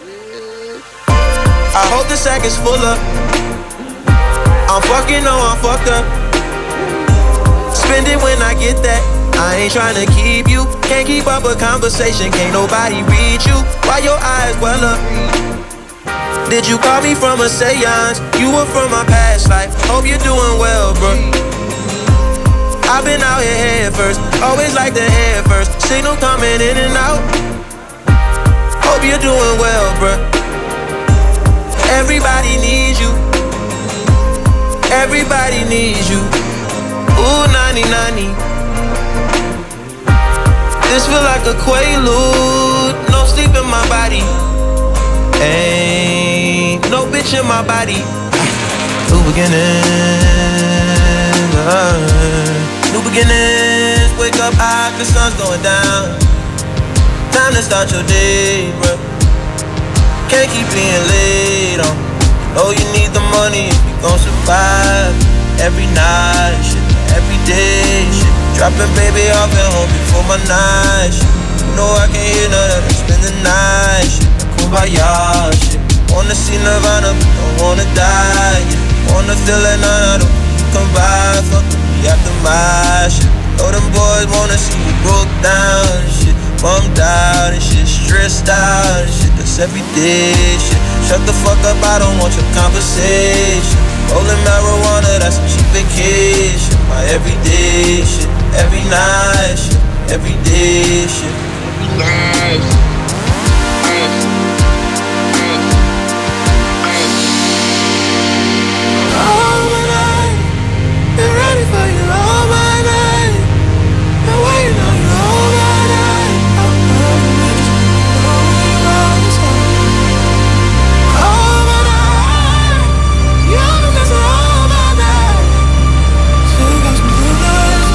I hope the sack is full up. I'm fucking, no, I'm fucked up. Spend it when I get that. I ain't tryna keep you. Can't keep up a conversation. Can't nobody read you. Why your eyes well up? Did you call me from a seance? You were from my past life. Hope you're doing well, bro. I've been out here head first. Always like the head first. Signal coming in and out. Hope you're doing well, bro. Everybody needs you. Everybody needs you. Ooh, 90-90. This feel like a quaalude. No sleep in my body. Ain't no bitch in my body. New beginnings, new beginnings. Wake up high, the sun's going down. Time to start your day, bro. Can't keep being late on. Oh, you need the money if you gon' survive. Every night, shit, every day, shit. Dropping baby off at home before my night, shit. You know I can't hear none of that, spend the night, shit. Kumbaya, shit. Wanna see Nirvana, but don't wanna die, yeah. Wanna feel it, nah, don't come by. Fuck with me after my shit. Oh, them boys wanna see you broke down and shit. Bummed out and shit, stressed out and shit. That's everyday shit. Shut the fuck up, I don't want your conversation. Rolling marijuana, that's some cheap vacation. My everyday shit, every night shit, everyday shit. Every night. All my night, been ready for you all my night. Been waiting on you all my night. All my night, you've been messing all my night. Still got some good nights,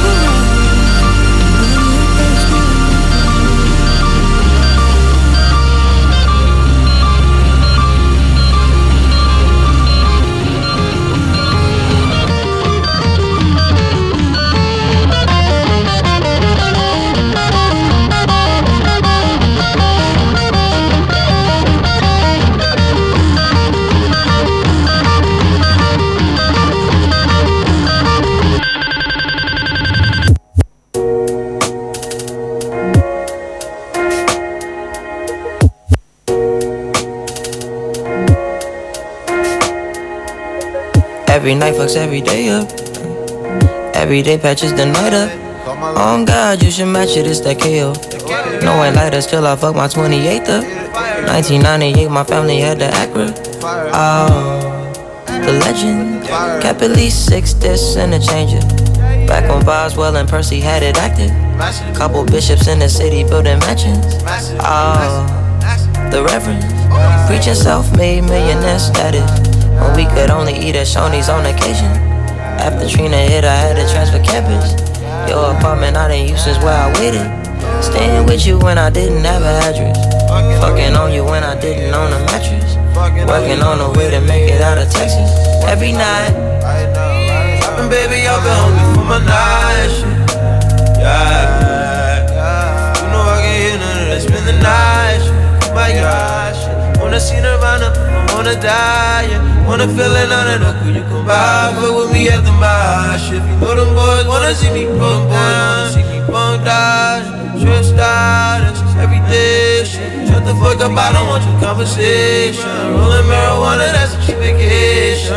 Every night fucks every day up. Every day patches the night up. Oh God, you should match it, it's that KO. No white lighters till I fuck my 28th up. 1998, my family had the Acura. Oh, the legend. Kept at least 6 discs and a changer. Back when Boswell and Percy had it active. Couple bishops in the city building mansions. Oh, the reverend. Preaching self-made millionaire status. When we could only eat at Shoney's on occasion. After Trina hit, I had to transfer campus. Your apartment I didn't use since where I waited. Staying with you when I didn't have an address. Fucking on you when I didn't own a mattress. Working on a way to make it out of Texas. Every night. Dropping baby off at home before my night shit. Yeah. You know I can't hear none of that, spend the night shit. My gosh, shit. Wanna see Nirvana, wanna die, yeah. Wanna feel it on the cool, you come by, but with me at the mosh. If you know them boys wanna see me broke down, see me bunked out, stressed out, that's just everyday shit. Shut the fuck up, I don't want your conversation. Rolling marijuana, that's a cheap vacation.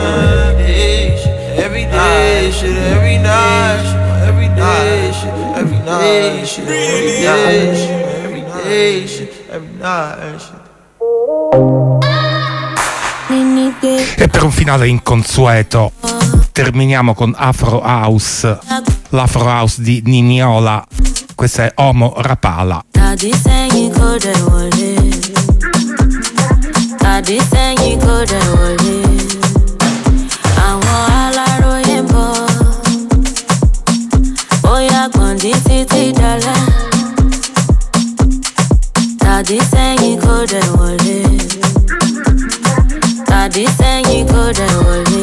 Everyday shit, every night, everyday shit, every night, shit, everyday shit, everyday shit, every night, shit. E per un finale inconsueto terminiamo con Afro House, l'Afro House di Niniola. Questa è Omo Rapala. Tadi sẹ́yìn kò dẹ̀ wọlé.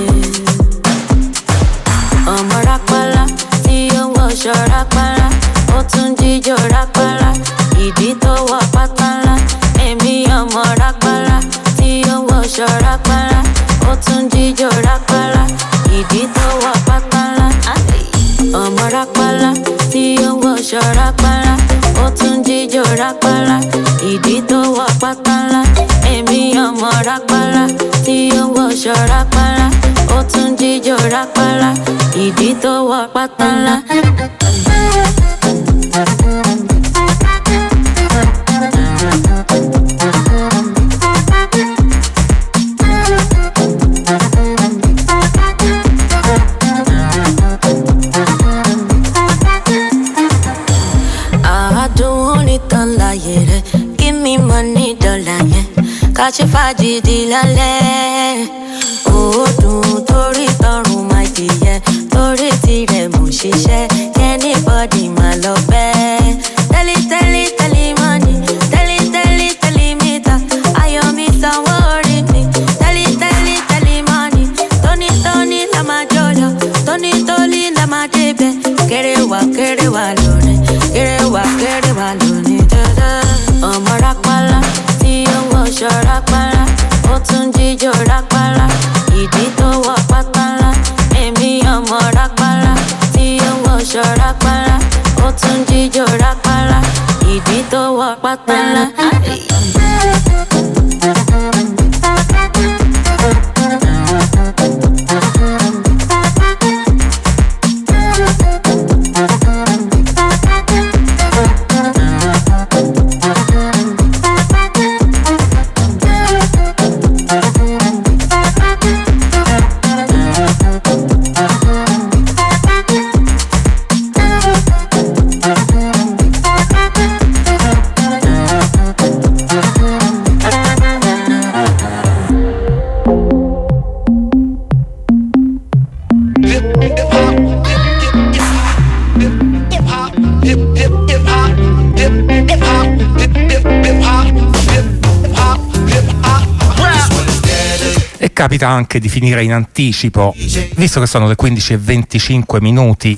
Ọmọ rápálá tí ó ń wọṣọ rápálá, ó tún jíjó rápálá, ìdí tó wọ pátá ńlá. Èmi ọmọ rápálá tí ó ń wọṣọ rápálá, ó tún jíjó rápálá, ìdí tó wọ pátá ńlá. Ọmọ rápálá tí ó ń wọṣọ rápálá, ó tún jíjó rápálá, ìdí tó wọ pátá ńlá. Èmi ọmọ rápálá tí ó ń wọṣọ rápálá, ó tún jíjó rápálá, ìdí tó wọ pátá ńlá. Àádùn oníkan láyé rẹ̀, give me jí di lálẹ́. Ó dùn torí tọrùn máa dìyẹ, torí tirẹ̀ mò ń ṣiṣẹ́, kẹ́nìbọ̀dì máa lọ bẹ́ẹ̀. Tẹ́lí money, tẹ́lí mítà, ayọ̀ mi sanwó orí mi. Tẹ́lí money, tóní la máa jọ lọ, tóní la máa débẹ̀. Kéré wà lónìí, kéré wà lónìí. Ọmọ rápálá tí ó ń wọṣọ rápálá, ó tún jíjó rápálá, ìdí tó wọ pátá ńlá. Èmi ọmọ rápálá tí ó ń wọṣọ rápálá, ó tún jíjó rápálá, ìdí tó wọ pátá ńlá. Capita anche di finire in anticipo, visto che sono le 15:25.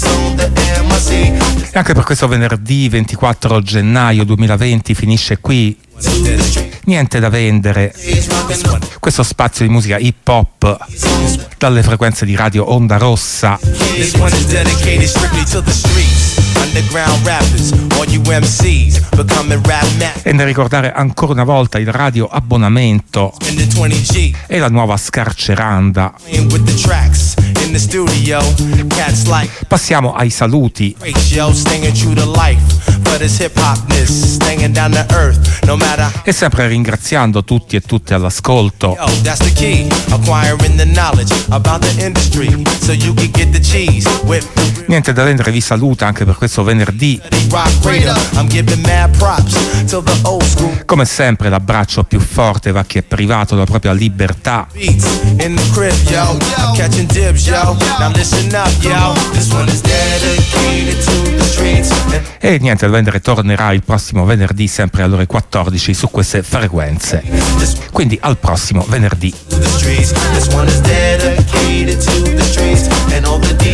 E anche per questo venerdì 24 gennaio 2020 finisce qui. Niente da vendere. Questo spazio di musica hip hop dalle frequenze di Radio Onda Rossa. E nel ricordare ancora una volta il radio abbonamento e la nuova scarceranda. Passiamo ai saluti. E sempre ringraziando tutti e tutte all'ascolto. Niente da vendere vi saluta anche per questo venerdì. Come sempre l'abbraccio più forte va a chi è privato della propria libertà. E niente da vendere tornerà il prossimo venerdì sempre alle ore 14 su queste frequenze. Quindi al prossimo venerdì.